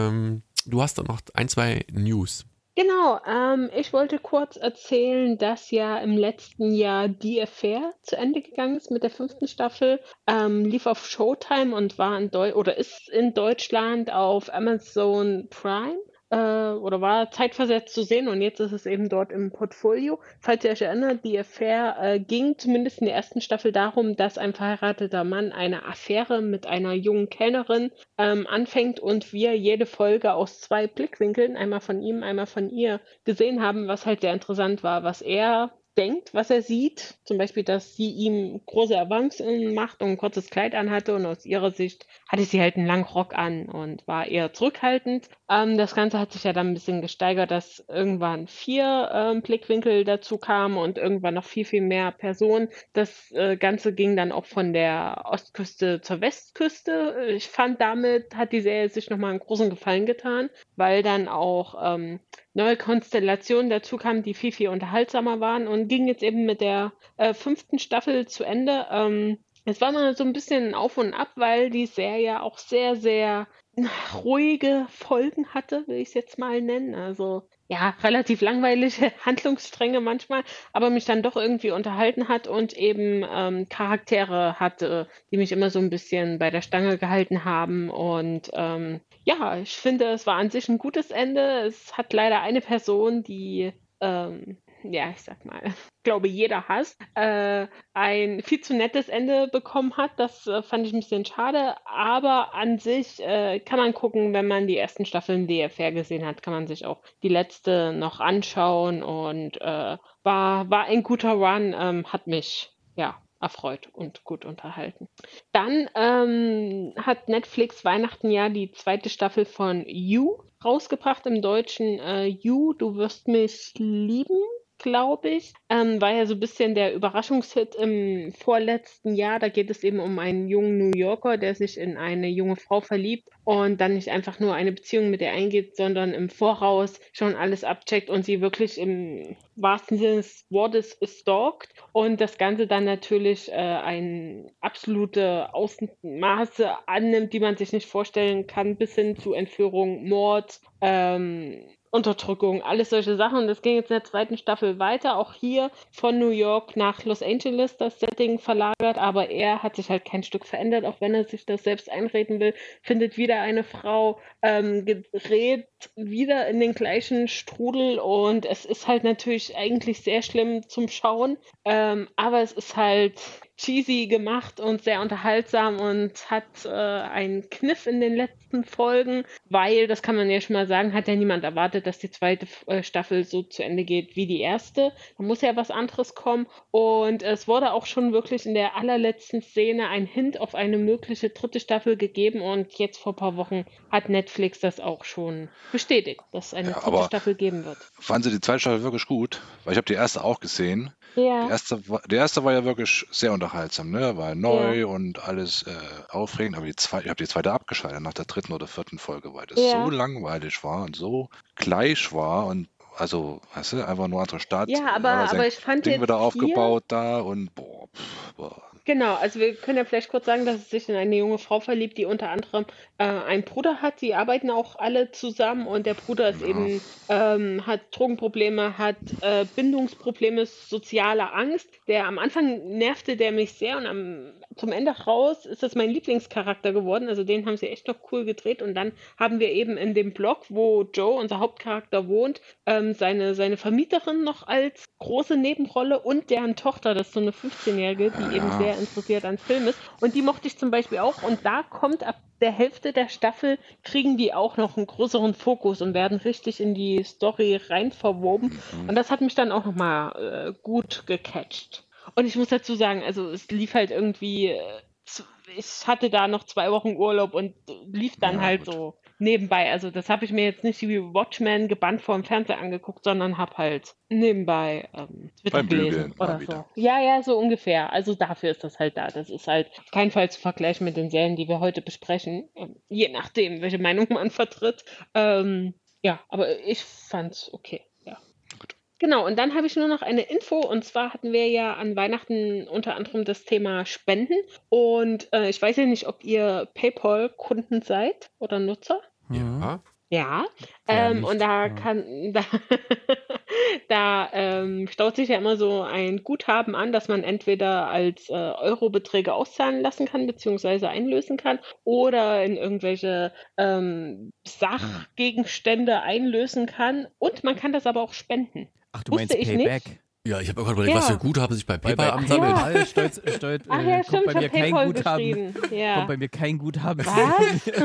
du hast doch noch 1, 2 News. Genau, ich wollte kurz erzählen, dass ja im letzten Jahr The Affair zu Ende gegangen ist mit der 5. Staffel, lief auf Showtime und ist in Deutschland auf Amazon Prime. Oder war zeitversetzt zu sehen und jetzt ist es eben dort im Portfolio. Falls ihr euch erinnert, The Affair ging zumindest in der ersten Staffel darum, dass ein verheirateter Mann eine Affäre mit einer jungen Kellnerin anfängt und wir jede Folge aus 2 Blickwinkeln, einmal von ihm, einmal von ihr, gesehen haben, was halt sehr interessant war, was er denkt, was er sieht. Zum Beispiel, dass sie ihm große Avancen macht und ein kurzes Kleid anhatte und aus ihrer Sicht hatte sie halt einen langen Rock an und war eher zurückhaltend. Das Ganze hat sich ja dann ein bisschen gesteigert, dass irgendwann 4 Blickwinkel dazu kamen und irgendwann noch viel mehr Personen. Das Ganze ging dann auch von der Ostküste zur Westküste. Ich fand, damit hat die Serie sich nochmal einen großen Gefallen getan, weil dann auch neue Konstellationen dazu kamen, die viel unterhaltsamer waren und ging jetzt eben mit der 5. Staffel zu Ende. Es war mal so ein bisschen auf und ab, weil die Serie auch sehr, sehr ruhige Folgen hatte, will ich es jetzt mal nennen. Also ja, relativ langweilige Handlungsstränge manchmal, aber mich dann doch irgendwie unterhalten hat und eben Charaktere hatte, die mich immer so ein bisschen bei der Stange gehalten haben. Und ja, ich finde, es war an sich ein gutes Ende. Es hat leider eine Person, die ja, ich sag mal, glaube jeder hasst, ein viel zu nettes Ende bekommen hat. Das fand ich ein bisschen schade, aber an sich kann man gucken, wenn man die ersten Staffeln The Affair gesehen hat, kann man sich auch die letzte noch anschauen und war ein guter Run, hat mich, ja, erfreut und gut unterhalten. Dann hat Netflix Weihnachten ja die 2. Staffel von You rausgebracht, im Deutschen You, du wirst mich lieben, glaube ich. War ja so ein bisschen der Überraschungshit im vorletzten Jahr. Da geht es eben um einen jungen New Yorker, der sich in eine junge Frau verliebt und dann nicht einfach nur eine Beziehung mit ihr eingeht, sondern im Voraus schon alles abcheckt und sie wirklich im wahrsten Sinne des Wortes stalkt und das Ganze dann natürlich ein absolute Ausmaße annimmt, die man sich nicht vorstellen kann, bis hin zu Entführung, Mord, Unterdrückung, alles solche Sachen. Und das ging jetzt in der 2. Staffel weiter. Auch hier von New York nach Los Angeles das Setting verlagert, aber er hat sich halt kein Stück verändert, auch wenn er sich das selbst einreden will, findet wieder eine Frau, gerät wieder in den gleichen Strudel und es ist halt natürlich eigentlich sehr schlimm zum Schauen, aber es ist halt cheesy gemacht und sehr unterhaltsam und hat einen Kniff in den letzten Folgen, weil, das kann man ja schon mal sagen, hat ja niemand erwartet, dass die 2. Staffel so zu Ende geht wie die erste. Da muss ja was anderes kommen und es wurde auch schon wirklich in der allerletzten Szene ein Hint auf eine mögliche 3. Staffel gegeben und jetzt vor ein paar Wochen hat Netflix das auch schon bestätigt, dass es eine 3. Staffel geben wird. Fanden Sie die 2. Staffel wirklich gut? Weil ich habe die erste auch gesehen. Ja. Die erste war ja wirklich sehr unterhaltsam, ne? War neu und alles aufregend, aber ich habe die 2. abgeschaltet nach der 3. oder 4. Folge, weil das so langweilig war und so gleich war und also, weißt du, einfach nur andere Stadt. Ja, aber ich fand Ding jetzt wieder hier, aufgebaut da und boah. genau, also wir können ja vielleicht kurz sagen, dass es sich in eine junge Frau verliebt, die unter anderem einen Bruder hat. Die arbeiten auch alle zusammen und der Bruder ist eben, hat Drogenprobleme, hat Bindungsprobleme, soziale Angst. Der am Anfang nervte der mich sehr und zum Ende raus ist das mein Lieblingscharakter geworden. Also den haben sie echt noch cool gedreht und dann haben wir eben in dem Block, wo Joe, unser Hauptcharakter, wohnt, seine Vermieterin noch als große Nebenrolle und deren Tochter, das ist so eine 15-Jährige, die eben sehr interessiert an Film ist. Und die mochte ich zum Beispiel auch. Und da kommt ab der Hälfte der Staffel, kriegen die auch noch einen größeren Fokus und werden richtig in die Story rein verwoben. Und das hat mich dann auch nochmal gut gecatcht. Und ich muss dazu sagen, also es lief halt irgendwie ich hatte da noch 2 Wochen Urlaub und lief dann Ja, halt gut. so nebenbei. Also das habe ich mir jetzt nicht wie Watchmen gebannt vor dem Fernseher angeguckt, sondern habe halt nebenbei Twitter Beim gelesen Bügeln mal oder wieder. so. Ja, so ungefähr. Also dafür ist das halt da. Das ist halt auf keinen Fall zu vergleichen mit den Serien, die wir heute besprechen. Je nachdem, welche Meinung man vertritt. Ja, aber ich fand's okay. Ja. Gut. Genau, und dann habe ich nur noch eine Info, und zwar hatten wir ja an Weihnachten unter anderem das Thema Spenden, und ich weiß ja nicht, ob ihr PayPal-Kunden seid oder Nutzer. Ja. Ja, Wer nicht, und da ja. staut sich ja immer so ein Guthaben an, das man entweder als Eurobeträge auszahlen lassen kann, beziehungsweise einlösen kann, oder in irgendwelche Sachgegenstände einlösen kann, und man kann das aber auch spenden. Ach, du Wusste meinst ich Payback? nicht. Ja, ich habe auch gerade überlegt, was für Ja. Guthaben sich bei Weil PayPal bei ansammelt. Ja. PayPal Ach ja, kommt stimmt, bei ich mir habe kein PayPal Guthaben. geschrieben. Ja. Kommt bei mir kein Guthaben. Was?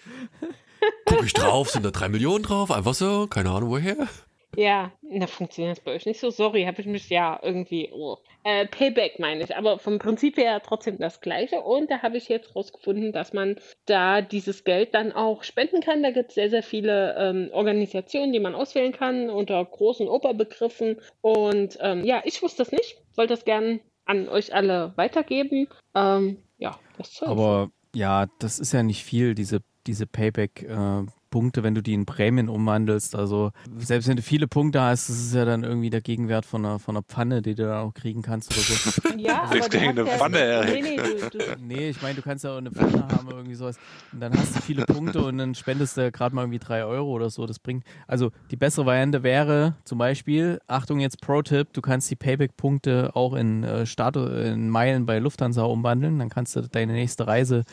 Guck ich drauf, sind da 3 Millionen drauf? Einfach so? Keine Ahnung woher. Ja, da funktioniert es bei euch nicht so. Sorry, habe ich mich ja irgendwie. Payback meine ich, aber vom Prinzip her trotzdem das Gleiche. Und da habe ich jetzt rausgefunden, dass man da dieses Geld dann auch spenden kann. Da gibt es sehr, sehr viele Organisationen, die man auswählen kann unter großen Oberbegriffen. Und ja, ich wusste das nicht, wollte das gern an euch alle weitergeben. Ja, das zur Info. Aber ja, das ist ja nicht viel, diese Payback-Punkte, wenn du die in Prämien umwandelst. Also selbst wenn du viele Punkte hast, das ist ja dann irgendwie der Gegenwert von einer Pfanne, die du dann auch kriegen kannst oder so. Ja, aber Kriegst du du hast eine ja, Pfanne, Erik? nee, du, Nee, ich meine, du kannst ja auch eine Pfanne haben oder irgendwie sowas. Und dann hast du viele Punkte und dann spendest du gerade mal irgendwie 3 Euro oder so. Das bringt. Also die bessere Variante wäre zum Beispiel, Achtung jetzt Pro-Tipp, du kannst die Payback-Punkte auch in Meilen bei Lufthansa umwandeln. Dann kannst du deine nächste Reise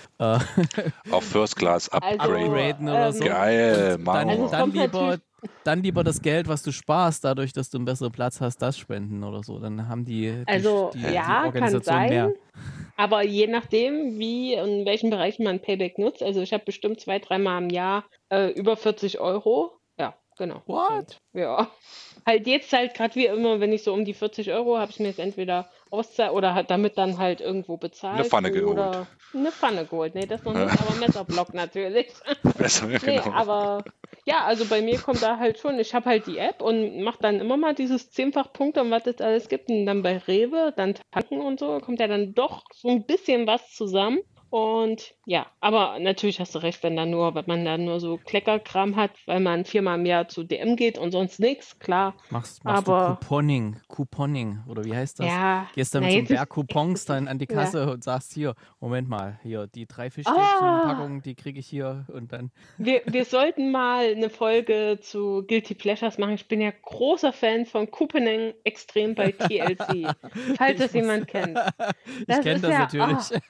Auf First Class Also, upgraden oder so. Geil, Und machen Also wir. es dann kommt lieber das Geld, was du sparst, dadurch, dass du einen besseren Platz hast, das spenden oder so. Dann haben die Also die ja, kann Organisation sein, mehr. aber je nachdem, wie in welchen Bereichen man Payback nutzt. Also ich habe bestimmt 2, 3 Mal im Jahr über 40 Euro. Ja, genau. What? Und, ja. Halt jetzt halt gerade wie immer, wenn ich so um die 40 Euro habe ich mir jetzt entweder auszahlt oder halt damit dann halt irgendwo bezahlt. Eine Pfanne geholt. Oder eine Pfanne geholt. Nee, das noch nicht, aber Messerblock natürlich. Besser, ja, Nee, genau. aber ja, also bei mir kommt da halt schon, ich habe halt die App und mache dann immer mal dieses 10-fach Punkte und was es alles gibt. Und dann bei Rewe, dann tanken und so, kommt ja dann doch so ein bisschen was zusammen. Und ja, aber natürlich hast du recht, wenn man da nur so Kleckerkram hat, weil man 4-mal im Jahr zu DM geht und sonst nichts, klar. Machst Aber- du Couponing oder wie heißt das? Ja, Gehst dann na, mit so einem jetzt ist- Berg Coupons dann an die Ja. Kasse und sagst hier, Moment mal, hier die 3 Ah! Fischstäbchen-Packungen, die kriege ich hier und dann. Wir sollten mal eine Folge zu Guilty Pleasures machen. Ich bin ja großer Fan von Couponing extrem bei TLC, falls das jemand kennt. Ich kenne ist das ja- natürlich.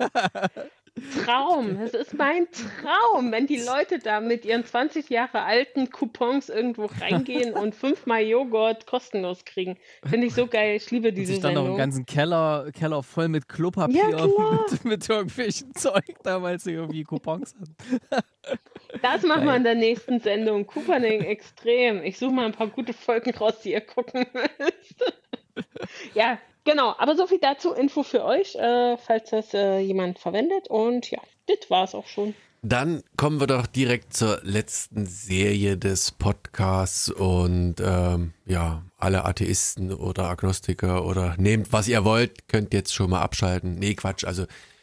Traum, das ist mein Traum, wenn die Leute da mit ihren 20 Jahre alten Coupons irgendwo reingehen und 5-mal Joghurt kostenlos kriegen. Finde ich so geil, ich liebe Und diese sich dann noch einen Sendung. ganzen Keller voll mit Klopapier Ja, klar. mit irgendwelchen Zeug, da weil sie irgendwie Coupons haben. Das machen wir Geil. in der nächsten Sendung. Couponing extrem. Ich suche mal ein paar gute Folgen raus, die ihr gucken müsst. Ja, genau. Aber so viel dazu. Info für euch, falls das jemand verwendet. Und ja, das war's auch schon. Dann kommen wir doch direkt zur letzten Serie des Podcasts und ja, alle Atheisten oder Agnostiker oder nehmt, was ihr wollt, könnt jetzt schon mal abschalten. Nee, Quatsch, also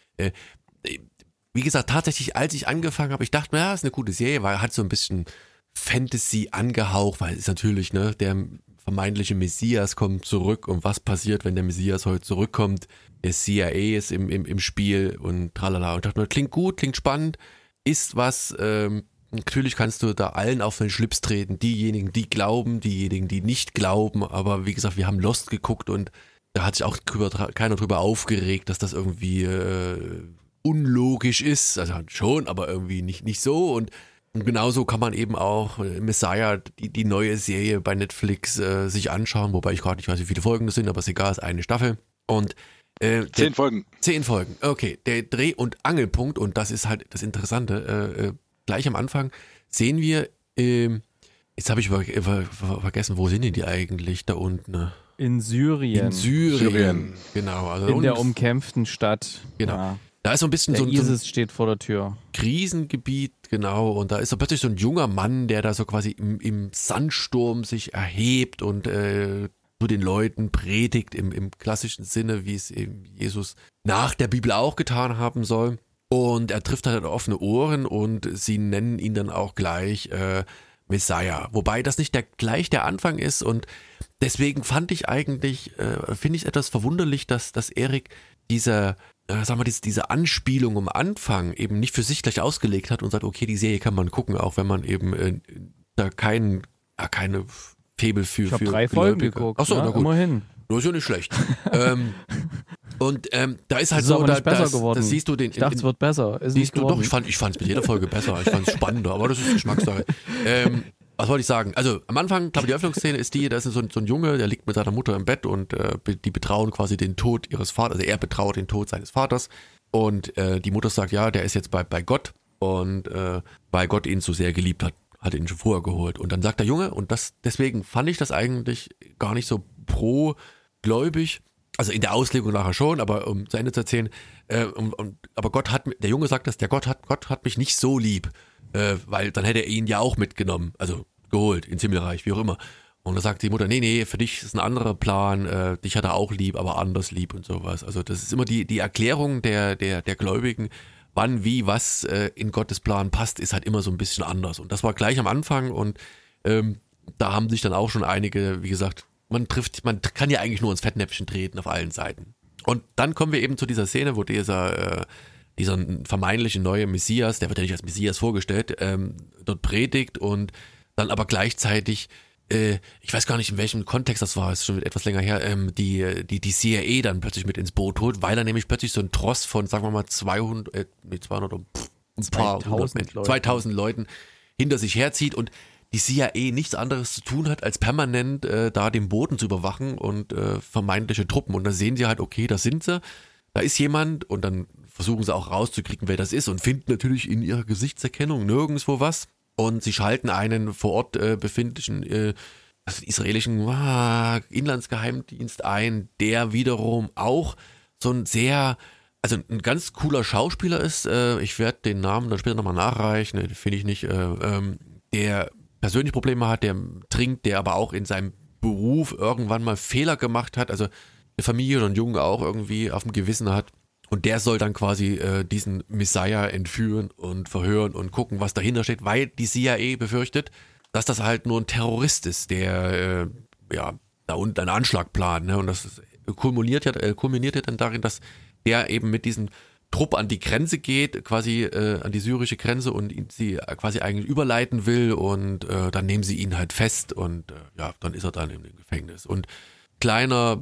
wie gesagt, tatsächlich, als ich angefangen habe, ich dachte mir, ja, ist eine gute Serie, weil hat so ein bisschen Fantasy angehaucht, weil es ist natürlich, ne, der vermeintliche Messias kommt zurück und was passiert, wenn der Messias heute zurückkommt? Der CIA ist im Spiel und tralala. Und dachte mir, klingt gut, klingt spannend, ist was, natürlich kannst du da allen auf den Schlips treten, diejenigen, die glauben, diejenigen, die nicht glauben, aber wie gesagt, wir haben Lost geguckt und da hat sich auch keiner drüber aufgeregt, dass das irgendwie unlogisch ist, also schon, aber irgendwie nicht so und genauso kann man eben auch Messiah, die neue Serie bei Netflix sich anschauen, wobei ich gerade nicht weiß, wie viele Folgen das sind, aber ist egal, ist eine Staffel und 10 Folgen. 10 Folgen, okay. Der Dreh- und Angelpunkt, und das ist halt das Interessante, gleich am Anfang sehen wir, jetzt habe ich vergessen, wo sind die eigentlich da unten? Ne? In Syrien. In Syrien. Syrien. Genau. Also In der umkämpften Stadt. Genau. Ja. Da ist so ein bisschen Der so ein ISIS steht vor der Tür. Krisengebiet, genau, und da ist so plötzlich so ein junger Mann, der da so quasi im Sandsturm sich erhebt und zu den Leuten predigt im klassischen Sinne, wie es eben Jesus nach der Bibel auch getan haben soll. Und er trifft halt offene Ohren und sie nennen ihn dann auch gleich Messiah. Wobei das nicht gleich der Anfang ist und deswegen finde ich es etwas verwunderlich, dass Erik diese Anspielung am Anfang eben nicht für sich gleich ausgelegt hat und sagt, okay, die Serie kann man gucken, auch wenn man eben da keine Faible für Ich habe 3 Folgen geguckt. Achso, na gut. Immerhin. Das ist ja nicht schlecht. Und da ist halt Es ist so, aber nicht besser geworden. das siehst du den. Ich dachte, es wird besser. Ist nicht Siehst du doch, geworden. ich fand es mit jeder Folge besser. Ich fand es spannender, aber das ist Geschmackssache. Was wollte ich sagen? Also am Anfang, glaube ich, die Öffnungsszene ist da ist so ein Junge, der liegt mit seiner Mutter im Bett und die betrauen quasi den Tod ihres Vaters, also er betrauert den Tod seines Vaters und die Mutter sagt, ja, der ist jetzt bei Gott und weil Gott ihn so sehr geliebt hat er ihn schon vorher geholt. Und dann sagt der Junge, und deswegen fand ich das eigentlich gar nicht so pro-gläubig, also in der Auslegung nachher schon, aber um zu Ende zu erzählen, aber der Junge sagt, dass Gott hat mich nicht so lieb, weil dann hätte er ihn ja auch mitgenommen, also geholt ins Himmelreich, wie auch immer. Und da sagt die Mutter, nee, für dich ist ein anderer Plan, dich hat er auch lieb, aber anders lieb und sowas. Also das ist immer die Erklärung der Gläubigen, wann, wie, was in Gottes Plan passt, ist halt immer so ein bisschen anders. Und das war gleich am Anfang und da haben sich dann auch schon einige, wie gesagt, man kann ja eigentlich nur ins Fettnäpfchen treten auf allen Seiten. Und dann kommen wir eben zu dieser Szene, wo dieser vermeintliche neue Messias, der wird ja nicht als Messias vorgestellt, dort predigt und dann aber gleichzeitig, ich weiß gar nicht, in welchem Kontext das war, ist schon etwas länger her, die CIA dann plötzlich mit ins Boot holt, weil er nämlich plötzlich so ein Tross von, sagen wir mal, 2000 Leuten hinter sich herzieht und die CIA nichts anderes zu tun hat, als permanent da den Boden zu überwachen und vermeintliche Truppen. Und dann sehen sie halt, okay, da sind sie, da ist jemand und dann versuchen sie auch rauszukriegen, wer das ist und finden natürlich in ihrer Gesichtserkennung nirgendwo was. Und sie schalten einen vor Ort befindlichen israelischen Inlandsgeheimdienst ein, der wiederum auch so ein ein ganz cooler Schauspieler ist. Ich werde den Namen dann später nochmal nachreichen, finde ich nicht, der persönlich Probleme hat, der trinkt, der aber auch in seinem Beruf irgendwann mal Fehler gemacht hat, also eine Familie oder einen Jungen auch irgendwie auf dem Gewissen hat. Und der soll dann quasi diesen Messiah entführen und verhören und gucken, was dahinter steht, weil die CIA befürchtet, dass das halt nur ein Terrorist ist, der da unten einen Anschlag plant. Ne? Und das kulminiert ja dann darin, dass der eben mit diesem Trupp an die Grenze geht, quasi an die syrische Grenze und sie quasi eigentlich überleiten will und dann nehmen sie ihn halt fest und dann ist er dann im Gefängnis. Und kleiner,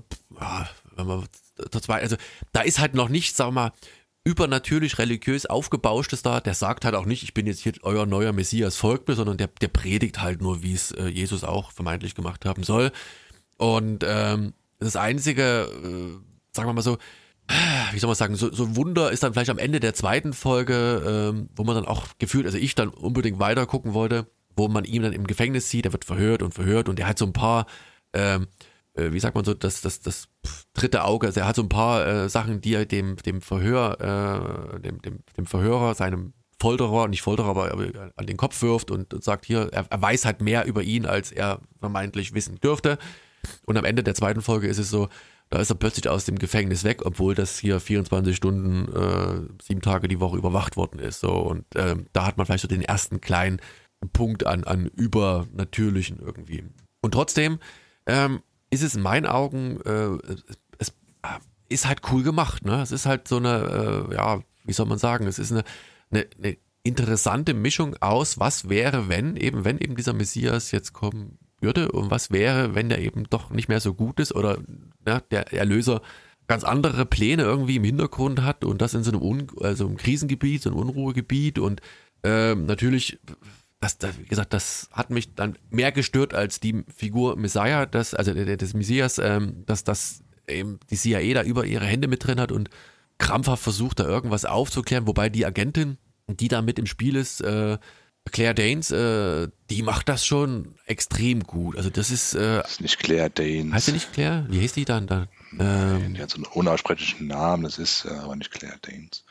also da ist halt noch nicht, sagen wir mal, übernatürlich religiös aufgebauschtes da, der sagt halt auch nicht, ich bin jetzt hier euer neuer Messias, folgt mir, sondern der predigt halt nur, wie es Jesus auch vermeintlich gemacht haben soll. Und das einzige, sagen wir mal so, wie soll man sagen, so Wunder ist dann vielleicht am Ende der zweiten Folge, wo man dann auch gefühlt, also ich dann unbedingt weiter gucken wollte, wo man ihn dann im Gefängnis sieht, der wird verhört und der hat so ein paar, wie sagt man so, das dritte Auge, also er hat so ein paar Sachen, die er dem Verhörer, seinem Folterer, nicht Folterer, aber an den Kopf wirft und sagt hier, er weiß halt mehr über ihn, als er vermeintlich wissen dürfte. Und am Ende der zweiten Folge ist es so, da ist er plötzlich aus dem Gefängnis weg, obwohl das hier 24 Stunden, 7 Tage die Woche überwacht worden ist. So. Und da hat man vielleicht so den ersten kleinen Punkt an Übernatürlichen irgendwie. Und trotzdem ist es in meinen Augen, es ist halt cool gemacht. Ne? Es ist halt so eine, wie soll man sagen, es ist eine interessante Mischung aus, was wäre, wenn eben dieser Messias jetzt kommen würde und was wäre, wenn der eben doch nicht mehr so gut ist oder der Erlöser ganz andere Pläne irgendwie im Hintergrund hat und das in so einem Krisengebiet, so einem Unruhegebiet und natürlich, das hat mich dann mehr gestört als die Figur Messiah, des Messias, dass eben die CIA da über ihre Hände mit drin hat und krampfhaft versucht, da irgendwas aufzuklären, wobei die Agentin, die da mit im Spiel ist, Claire Danes, die macht das schon extrem gut. Also das ist... Das ist nicht Claire Danes. Heißt sie nicht Claire? Wie heißt die dann? Die hat so einen unaussprechlichen Namen, das ist aber nicht Claire Danes.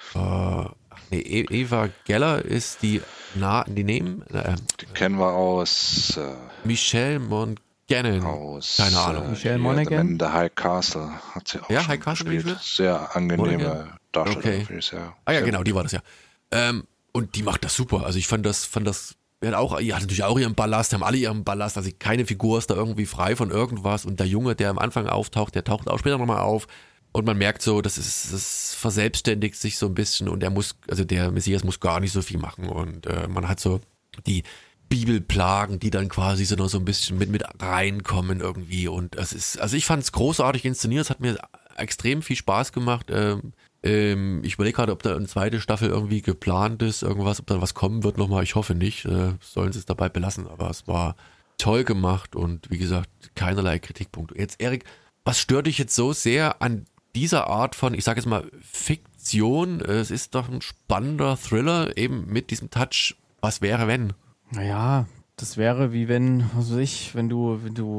Eva Geller ist die Name. Die kennen wir aus... Michelle Monaghan. Keine Ahnung. Michelle Monaghan? In The High Castle hat sie auch schon High Castle gespielt. Sehr angenehme Darstellung, finde ich sehr. Ja, genau, die war das ja. Und die macht das super. Also ich fand das die hat natürlich auch ihren Ballast, haben alle ihren Ballast, also keine Figur ist da irgendwie frei von irgendwas und der Junge, der am Anfang auftaucht, der taucht auch später nochmal auf und man merkt so, das verselbstständigt sich so ein bisschen und der Messias muss gar nicht so viel machen und man hat so die Bibelplagen, die dann quasi so noch so ein bisschen mit reinkommen irgendwie und ich fand es großartig inszeniert, es hat mir extrem viel Spaß gemacht, ich überlege gerade, ob da eine zweite Staffel irgendwie geplant ist, ob da was kommen wird nochmal. Ich hoffe nicht, sollen sie es dabei belassen, aber es war toll gemacht und wie gesagt, keinerlei Kritikpunkte. Jetzt Erik, was stört dich jetzt so sehr an dieser Art von, ich sage jetzt mal, Fiktion? Es ist doch ein spannender Thriller, eben mit diesem Touch, was wäre wenn? Naja, das wäre wie wenn, wenn du,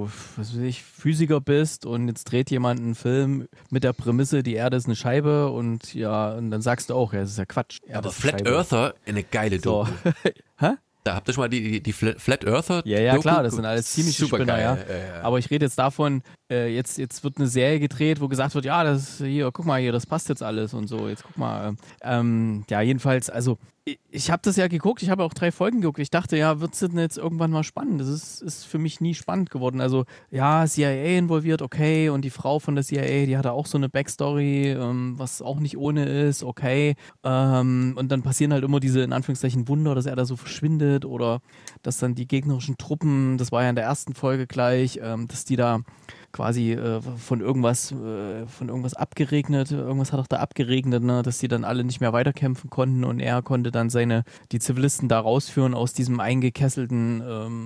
Physiker bist und jetzt dreht jemand einen Film mit der Prämisse, die Erde ist eine Scheibe und dann sagst du auch, ja, das ist ja Quatsch. Aber Flat Earther, eine geile Doku. Hä? Da habt ihr schon mal die Flat Earther? Ja, Doku? klar, das sind alles ziemlich Spinner, ja. Aber ich rede jetzt davon, jetzt wird eine Serie gedreht, wo gesagt wird, ja, guck mal hier, das passt jetzt alles und so, jetzt guck mal. Jedenfalls, also ich habe das ja geguckt, ich habe auch 3 Folgen geguckt. Ich dachte, ja, wird es denn jetzt irgendwann mal spannend? Das ist für mich nie spannend geworden. Also, ja, CIA involviert, okay, und die Frau von der CIA, die hatte auch so eine Backstory, was auch nicht ohne ist, okay. Und dann passieren halt immer diese, in Anführungszeichen, Wunder, dass er da so verschwindet oder dass dann die gegnerischen Truppen, das war ja in der ersten Folge gleich, dass die da quasi von irgendwas abgeregnet, irgendwas hat auch da abgeregnet, ne, dass die dann alle nicht mehr weiterkämpfen konnten und er konnte dann die Zivilisten da rausführen aus dieser eingekesselten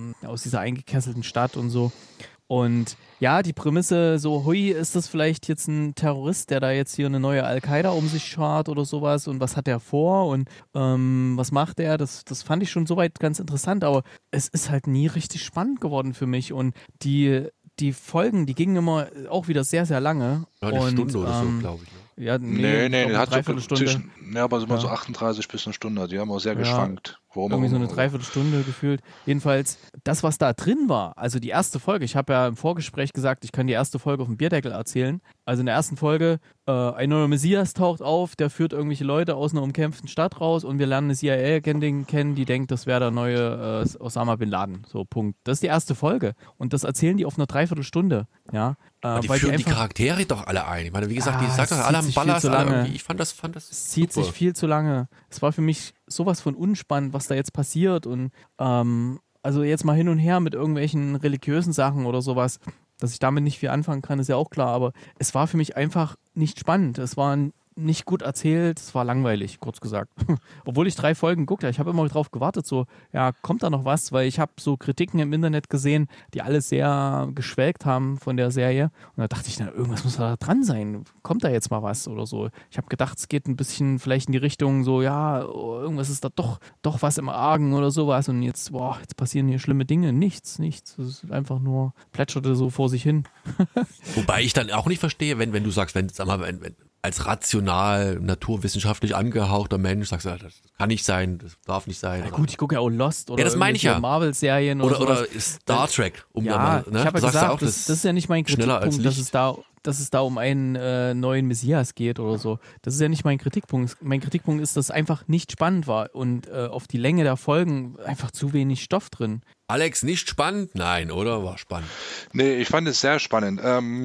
Stadt und so. Und ja, die Prämisse so, hui, ist das vielleicht jetzt ein Terrorist, der da jetzt hier eine neue Al-Qaida um sich schart oder sowas und was hat er vor und was macht er? Das fand ich schon soweit ganz interessant, aber es ist halt nie richtig spannend geworden für mich und die Folgen, die gingen immer auch wieder sehr, sehr lange. Ja, eine Stunde oder so, glaube ich. Ne? Ja, nee, hat so Dreiviertelstunde. Aber so 38 bis eine Stunde. Die haben auch sehr geschwankt. Irgendwie so eine Dreiviertelstunde gefühlt. Jedenfalls, das, was da drin war, also die erste Folge, ich habe ja im Vorgespräch gesagt, ich kann die erste Folge auf dem Bierdeckel erzählen. Also in der ersten Folge, ein neuer Messias taucht auf, der führt irgendwelche Leute aus einer umkämpften Stadt raus und wir lernen eine CIA-Agentin kennen, die denkt, das wäre der neue Osama Bin Laden. So, Punkt. Das ist die erste Folge. Und das erzählen die auf einer Dreiviertelstunde. Ja. Die führen die Charaktere doch alle ein. Ich meine, wie gesagt, die sagt doch alle am Ballast. Ich fand das es zieht sich viel zu lange. Es war für mich sowas von unspannend, was da jetzt passiert und also jetzt mal hin und her mit irgendwelchen religiösen Sachen oder sowas, dass ich damit nicht viel anfangen kann, ist ja auch klar, aber es war für mich einfach nicht spannend. Es war nicht gut erzählt, es war langweilig, kurz gesagt. Obwohl ich 3 Folgen geguckt habe, ich habe immer drauf gewartet, so, ja, kommt da noch was? Weil ich habe so Kritiken im Internet gesehen, die alle sehr geschwelgt haben von der Serie. Und da dachte ich, na, irgendwas muss da dran sein. Kommt da jetzt mal was oder so? Ich habe gedacht, es geht ein bisschen vielleicht in die Richtung so, ja, irgendwas ist da doch was im Argen oder sowas. Und jetzt passieren hier schlimme Dinge. Nichts. Es ist einfach nur, plätscherte so vor sich hin. Wobei ich dann auch nicht verstehe, wenn du sagst, wenn als rational, naturwissenschaftlich angehauchter Mensch sagst du, das kann nicht sein, das darf nicht sein. Na gut, ich gucke ja auch Lost oder das meine ich ja. Marvel-Serien oder Star Trek. Ich habe ja gesagt, das ist ja nicht mein Kritikpunkt, dass es da um einen neuen Messias geht oder so. Das ist ja nicht mein Kritikpunkt. Mein Kritikpunkt ist, dass es einfach nicht spannend war und auf die Länge der Folgen einfach zu wenig Stoff drin. Alex, nicht spannend? Nein, oder? War spannend. Nee, ich fand es sehr spannend.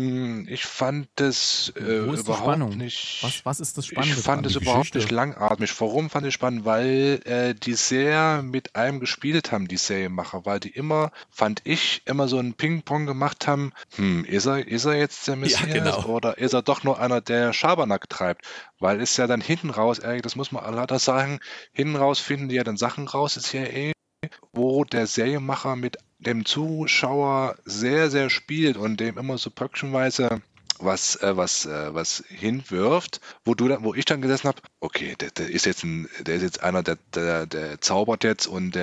Ich fand es überhaupt nicht... Was ist das Spannende? Ich fand es überhaupt nicht langatmig. Warum fand ich spannend? Weil die sehr mit einem gespielt haben, die Serienmacher. Weil die immer, fand ich, immer so ein Ping-Pong gemacht haben. Ist er jetzt der Messias? Ja, genau. Oder ist er doch nur einer, der Schabernack treibt? Weil es ja dann hinten raus, das muss man leider sagen, hinten raus finden die ja dann Sachen raus, ist ja wo der Serienmacher mit dem Zuschauer sehr, sehr spielt und dem immer so pöckchenweise was hinwirft, wo ich dann gesessen habe, okay, der ist jetzt einer, der zaubert jetzt und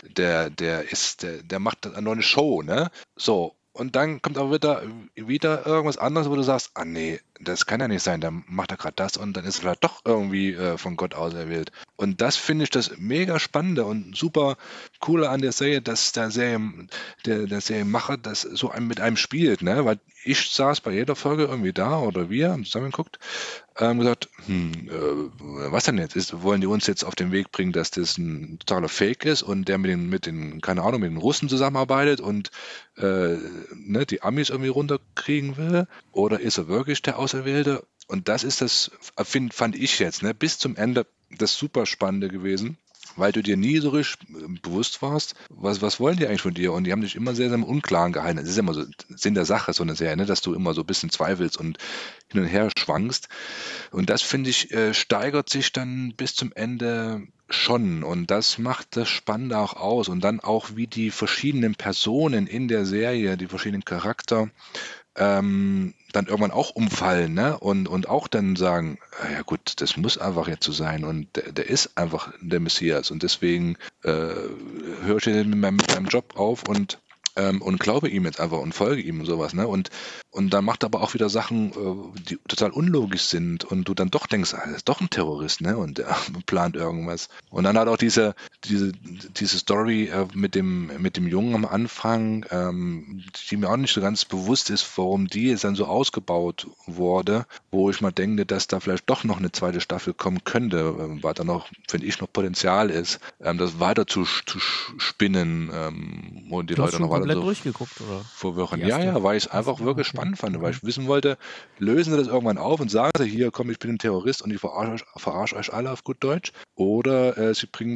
der macht dann noch eine Show, ne? So. Und dann kommt aber wieder irgendwas anderes, wo du sagst, ah nee, das kann ja nicht sein, dann macht er gerade das und dann ist er vielleicht doch irgendwie von Gott auserwählt. Und das finde ich das mega Spannende und super Coole an der Serie, dass der Serienmacher das so mit einem spielt, ne? Weil ich saß bei jeder Folge irgendwie da oder wir haben zusammen geguckt, gesagt, was denn jetzt? Wollen die uns jetzt auf den Weg bringen, dass das ein totaler Fake ist und der keine Ahnung, mit den Russen zusammenarbeitet und ne, die Amis irgendwie runterkriegen will? Oder ist er wirklich der Auserwählte? Und das ist fand ich jetzt, ne, bis zum Ende das super Spannende gewesen, weil du dir nie so richtig bewusst warst, was wollen die eigentlich von dir? Und die haben dich immer sehr, sehr im Unklaren gehalten. Das ist immer so Sinn der Sache, so eine Serie, ne? Dass du immer so ein bisschen zweifelst und hin und her schwankst. Und das, finde ich, steigert sich dann bis zum Ende schon. Und das macht das Spannende auch aus. Und dann auch, wie die verschiedenen Personen in der Serie, die verschiedenen Charakter, dann irgendwann auch umfallen, ne? Und auch dann sagen, ja gut, das muss einfach jetzt so sein und der ist einfach der Messias und deswegen höre ich jetzt mit meinem Job auf und glaube ihm jetzt einfach und folge ihm und sowas, ne? Und dann macht er aber auch wieder Sachen, die total unlogisch sind und du dann doch denkst, er ist doch ein Terrorist, ne? Und er plant irgendwas. Und dann hat auch diese Story mit dem Jungen am Anfang, die mir auch nicht so ganz bewusst ist, warum die jetzt dann so ausgebaut wurde, wo ich mal denke, dass da vielleicht doch noch eine zweite Staffel kommen könnte, weil da noch, finde ich, noch Potenzial ist, das weiter zu spinnen und die Du hast Leute schon noch weiter komplett so durchgeguckt, oder? verwirren. Die Ja, weil ich es einfach wirklich okay. spannend fand, weil ich wissen wollte, lösen sie das irgendwann auf und sagen sie, hier, komm, ich bin ein Terrorist und ich verarsche euch alle auf gut Deutsch, oder sie bringen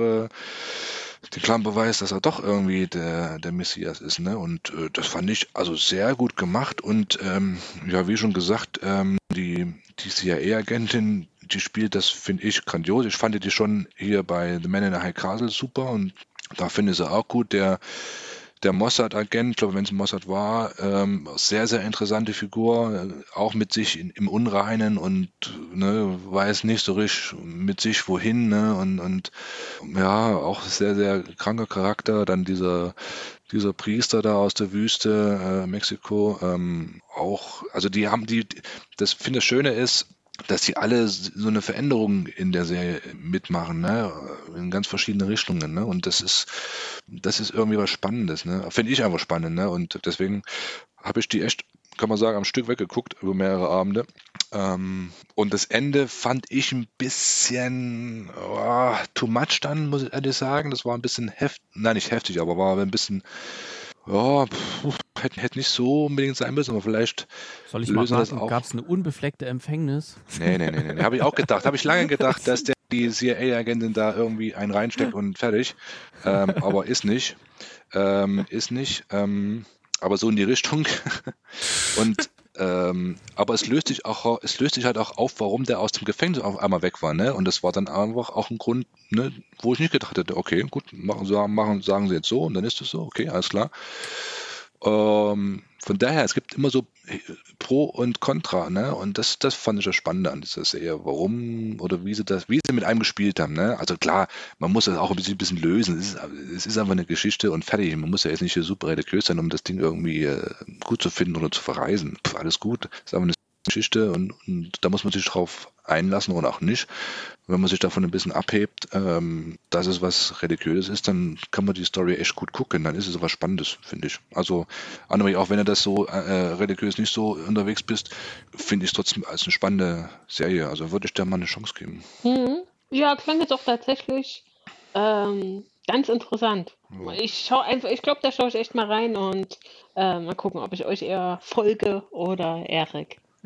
den klaren Beweis, dass er doch irgendwie der Messias ist, ne? Und das fand ich also sehr gut gemacht und ja, wie schon gesagt, die CIA-Agentin, die spielt das, finde ich, grandios. Ich fand die schon hier bei The Man in the High Castle super und da finde ich sie auch gut. Der Mossad-Agent, ich glaube, wenn es Mossad war, sehr, sehr interessante Figur, auch mit sich im Unreinen und ne, weiß nicht so richtig mit sich wohin, ne, und ja, auch sehr, sehr kranker Charakter. Dann dieser Priester da aus der Wüste, Mexiko, auch, also das finde ich Schöne ist, dass sie alle so eine Veränderung in der Serie mitmachen, ne? In ganz verschiedene Richtungen, ne? Und das ist irgendwie was Spannendes, ne? Finde ich einfach spannend, ne? Und deswegen habe ich die echt, kann man sagen, am Stück weggeguckt über mehrere Abende. Und das Ende fand ich ein bisschen too much dann, muss ich ehrlich sagen. Das war ein bisschen nicht heftig, aber war ein bisschen, ja, hätte nicht so unbedingt sein müssen, aber vielleicht Soll ich mal lösen das raten, auch. gab es eine unbefleckte Empfängnis? Nee. Habe ich auch gedacht. Habe ich lange gedacht, dass die CIA-Agentin da irgendwie einen reinsteckt und fertig. Aber ist nicht. Aber so in die Richtung. Und aber es löst sich halt auch auf, warum der aus dem Gefängnis auf einmal weg war, ne? Und das war dann einfach auch ein Grund, ne, wo ich nicht gedacht hätte, okay, gut, sagen sie jetzt so und dann ist es so, okay, alles klar. Von daher, es gibt immer so Pro und Contra, ne? Und das fand ich das Spannende an dieser Serie. Warum oder wie sie mit einem gespielt haben, ne? Also klar, man muss das auch ein bisschen lösen. Es ist einfach eine Geschichte und fertig. Man muss ja jetzt nicht super religiös sein, um das Ding irgendwie gut zu finden oder zu verreisen. Alles gut. Es ist einfach eine Geschichte und da muss man sich drauf einlassen oder auch nicht. Wenn man sich davon ein bisschen abhebt, dass es was Religiöses ist, dann kann man die Story echt gut gucken. Dann ist es was Spannendes, finde ich. Also, Annemarie, auch wenn du das so religiös nicht so unterwegs bist, finde ich es trotzdem als eine spannende Serie. Also würde ich der mal eine Chance geben. Ja, klang jetzt auch tatsächlich ganz interessant. Ja. Ich glaube, da schaue ich echt mal rein und mal gucken, ob ich euch eher folge oder Erik.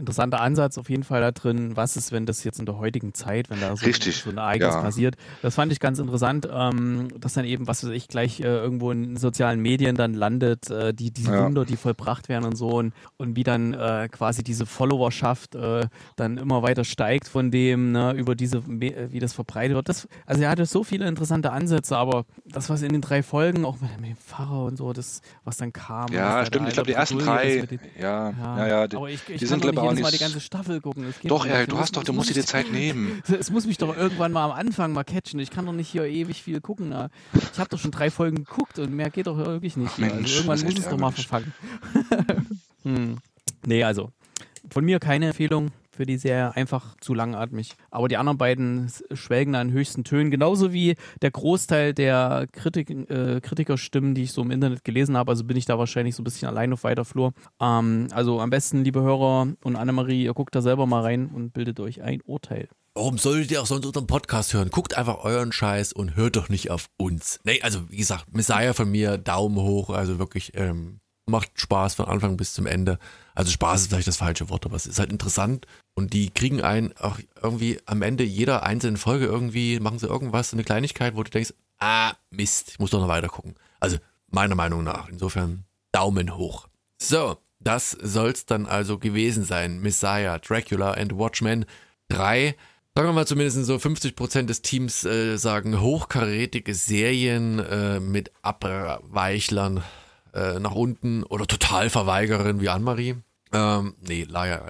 interessanter Ansatz auf jeden Fall da drin. Was ist, wenn das jetzt in der heutigen Zeit, wenn da so ein Ereignis Ja. passiert? Das fand ich ganz interessant, dass dann eben, was weiß ich, gleich irgendwo in sozialen Medien dann landet, diese Ja. Wunder, die vollbracht werden und so und wie dann quasi diese Followerschaft dann immer weiter steigt von dem, ne, über wie das verbreitet wird. Also er hatte so viele interessante Ansätze, aber das, was in den 3 Folgen, auch mit dem Pfarrer und so, das, was dann kam. Ja, was stimmt. Ich glaube, die ersten Bredouille 3, ist mit den- ja, die, aber ich die kann sind, doch glaube ich, nicht auch jedes Mal die nicht. ganze Staffel gucken. Das geht Doch, nicht. du musst dir die Zeit nehmen. Es muss mich doch irgendwann mal am Anfang mal catchen. Ich kann doch nicht hier ewig viel gucken. Na. Ich habe doch schon 3 Folgen geguckt und mehr geht doch wirklich nicht. Ach, Hier. Mensch, Also irgendwann das ist muss echt es doch mal ärgerlich. verfangen. Nee, also von mir keine Empfehlung für die Serie, einfach zu langatmig. Aber die anderen beiden schwelgen an höchsten Tönen, genauso wie der Großteil der Kritikerstimmen, die ich so im Internet gelesen habe. Also bin ich da wahrscheinlich so ein bisschen allein auf weiter Flur. Also am besten, liebe Hörer und Annemarie, ihr guckt da selber mal rein und bildet euch ein Urteil. Warum solltet ihr auch sonst unseren Podcast hören? Guckt einfach euren Scheiß und hört doch nicht auf uns. Nee, also wie gesagt, Messiah von mir, Daumen hoch, also wirklich macht Spaß von Anfang bis zum Ende. Also Spaß ist vielleicht das falsche Wort, aber es ist halt interessant und die kriegen einen auch irgendwie am Ende jeder einzelnen Folge irgendwie, machen sie irgendwas, so eine Kleinigkeit, wo du denkst, Mist, ich muss doch noch weiter gucken. Also meiner Meinung nach, insofern Daumen hoch. So, das soll's dann also gewesen sein. Messiah, Dracula and Watchmen 3. Sagen wir mal zumindest so 50% des Teams sagen hochkarätige Serien mit Abweichlern nach unten oder Totalverweigerin wie Annemarie. Nee, war ja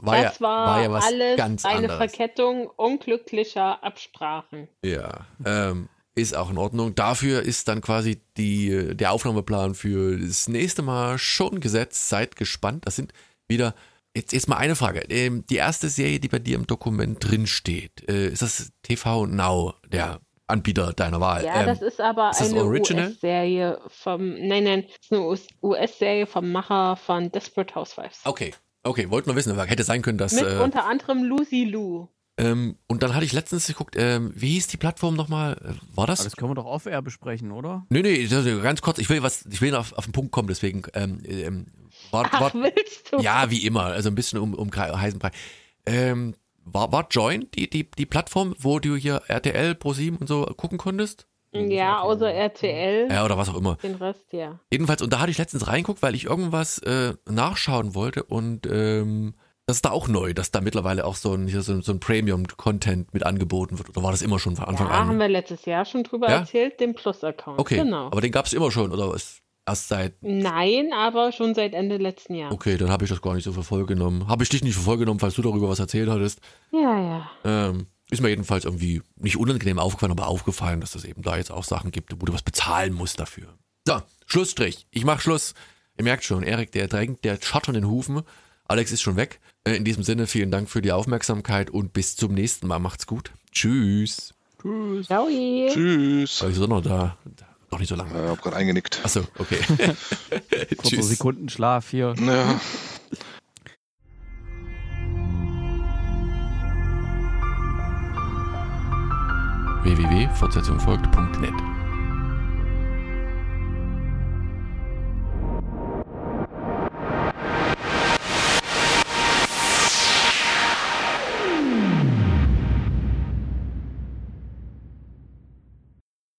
was alles ganz eine anderes. Verkettung unglücklicher Absprachen. Ja, ist auch in Ordnung. Dafür ist dann quasi der Aufnahmeplan für das nächste Mal schon gesetzt. Seid gespannt. Das sind wieder, jetzt mal eine Frage. Die erste Serie, die bei dir im Dokument drin steht, ist das TV Now, der Anbieter deiner Wahl? Ja, das ist aber ist das eine Original? US-Serie das ist eine US-Serie vom Macher von Desperate Housewives. Okay, wollten wir wissen, hätte sein können, dass... Mit unter anderem Lucy Liu. und dann hatte ich letztens geguckt, wie hieß die Plattform nochmal? War das? Aber das können wir doch off-air besprechen, oder? Nee, ganz kurz, ich will auf den Punkt kommen, deswegen Ach, willst du? ja, wie immer, also ein bisschen um heißen Brei. War Join die Plattform, wo du hier RTL, Pro7 und so gucken konntest? Ja, außer RTL. Ja, oder was auch immer. Den Rest, ja. Jedenfalls, und da hatte ich letztens reingeguckt, weil ich irgendwas nachschauen wollte und das ist da auch neu, dass da mittlerweile auch so ein Premium-Content mit angeboten wird. Oder war das immer schon von Anfang Ja, an? haben wir letztes Jahr schon drüber Ja? erzählt, den Plus-Account. Okay, Genau. aber den gab es immer schon, oder ist erst seit... Nein, aber schon seit Ende letzten Jahres. Okay, dann habe ich das gar nicht so für voll genommen. Habe ich dich nicht für voll genommen, falls du darüber was erzählt hattest. Ja. Ist mir jedenfalls irgendwie nicht unangenehm aufgefallen, aber aufgefallen, dass es eben da jetzt auch Sachen gibt, wo du was bezahlen musst dafür. So, Schlussstrich. Ich mach Schluss. Ihr merkt schon, Erik, der schaut schon den Hufen. Alex ist schon weg. In diesem Sinne, vielen Dank für die Aufmerksamkeit und bis zum nächsten Mal. Macht's gut. Tschüss. Tschüss. Ciao. Tschüss. Ich so noch da. Noch nicht so lange. Ich habe gerade eingenickt. Achso, okay. Kurzer Tschüss. Sekundenschlaf hier. Ja. www.fortsetzungfolgt.net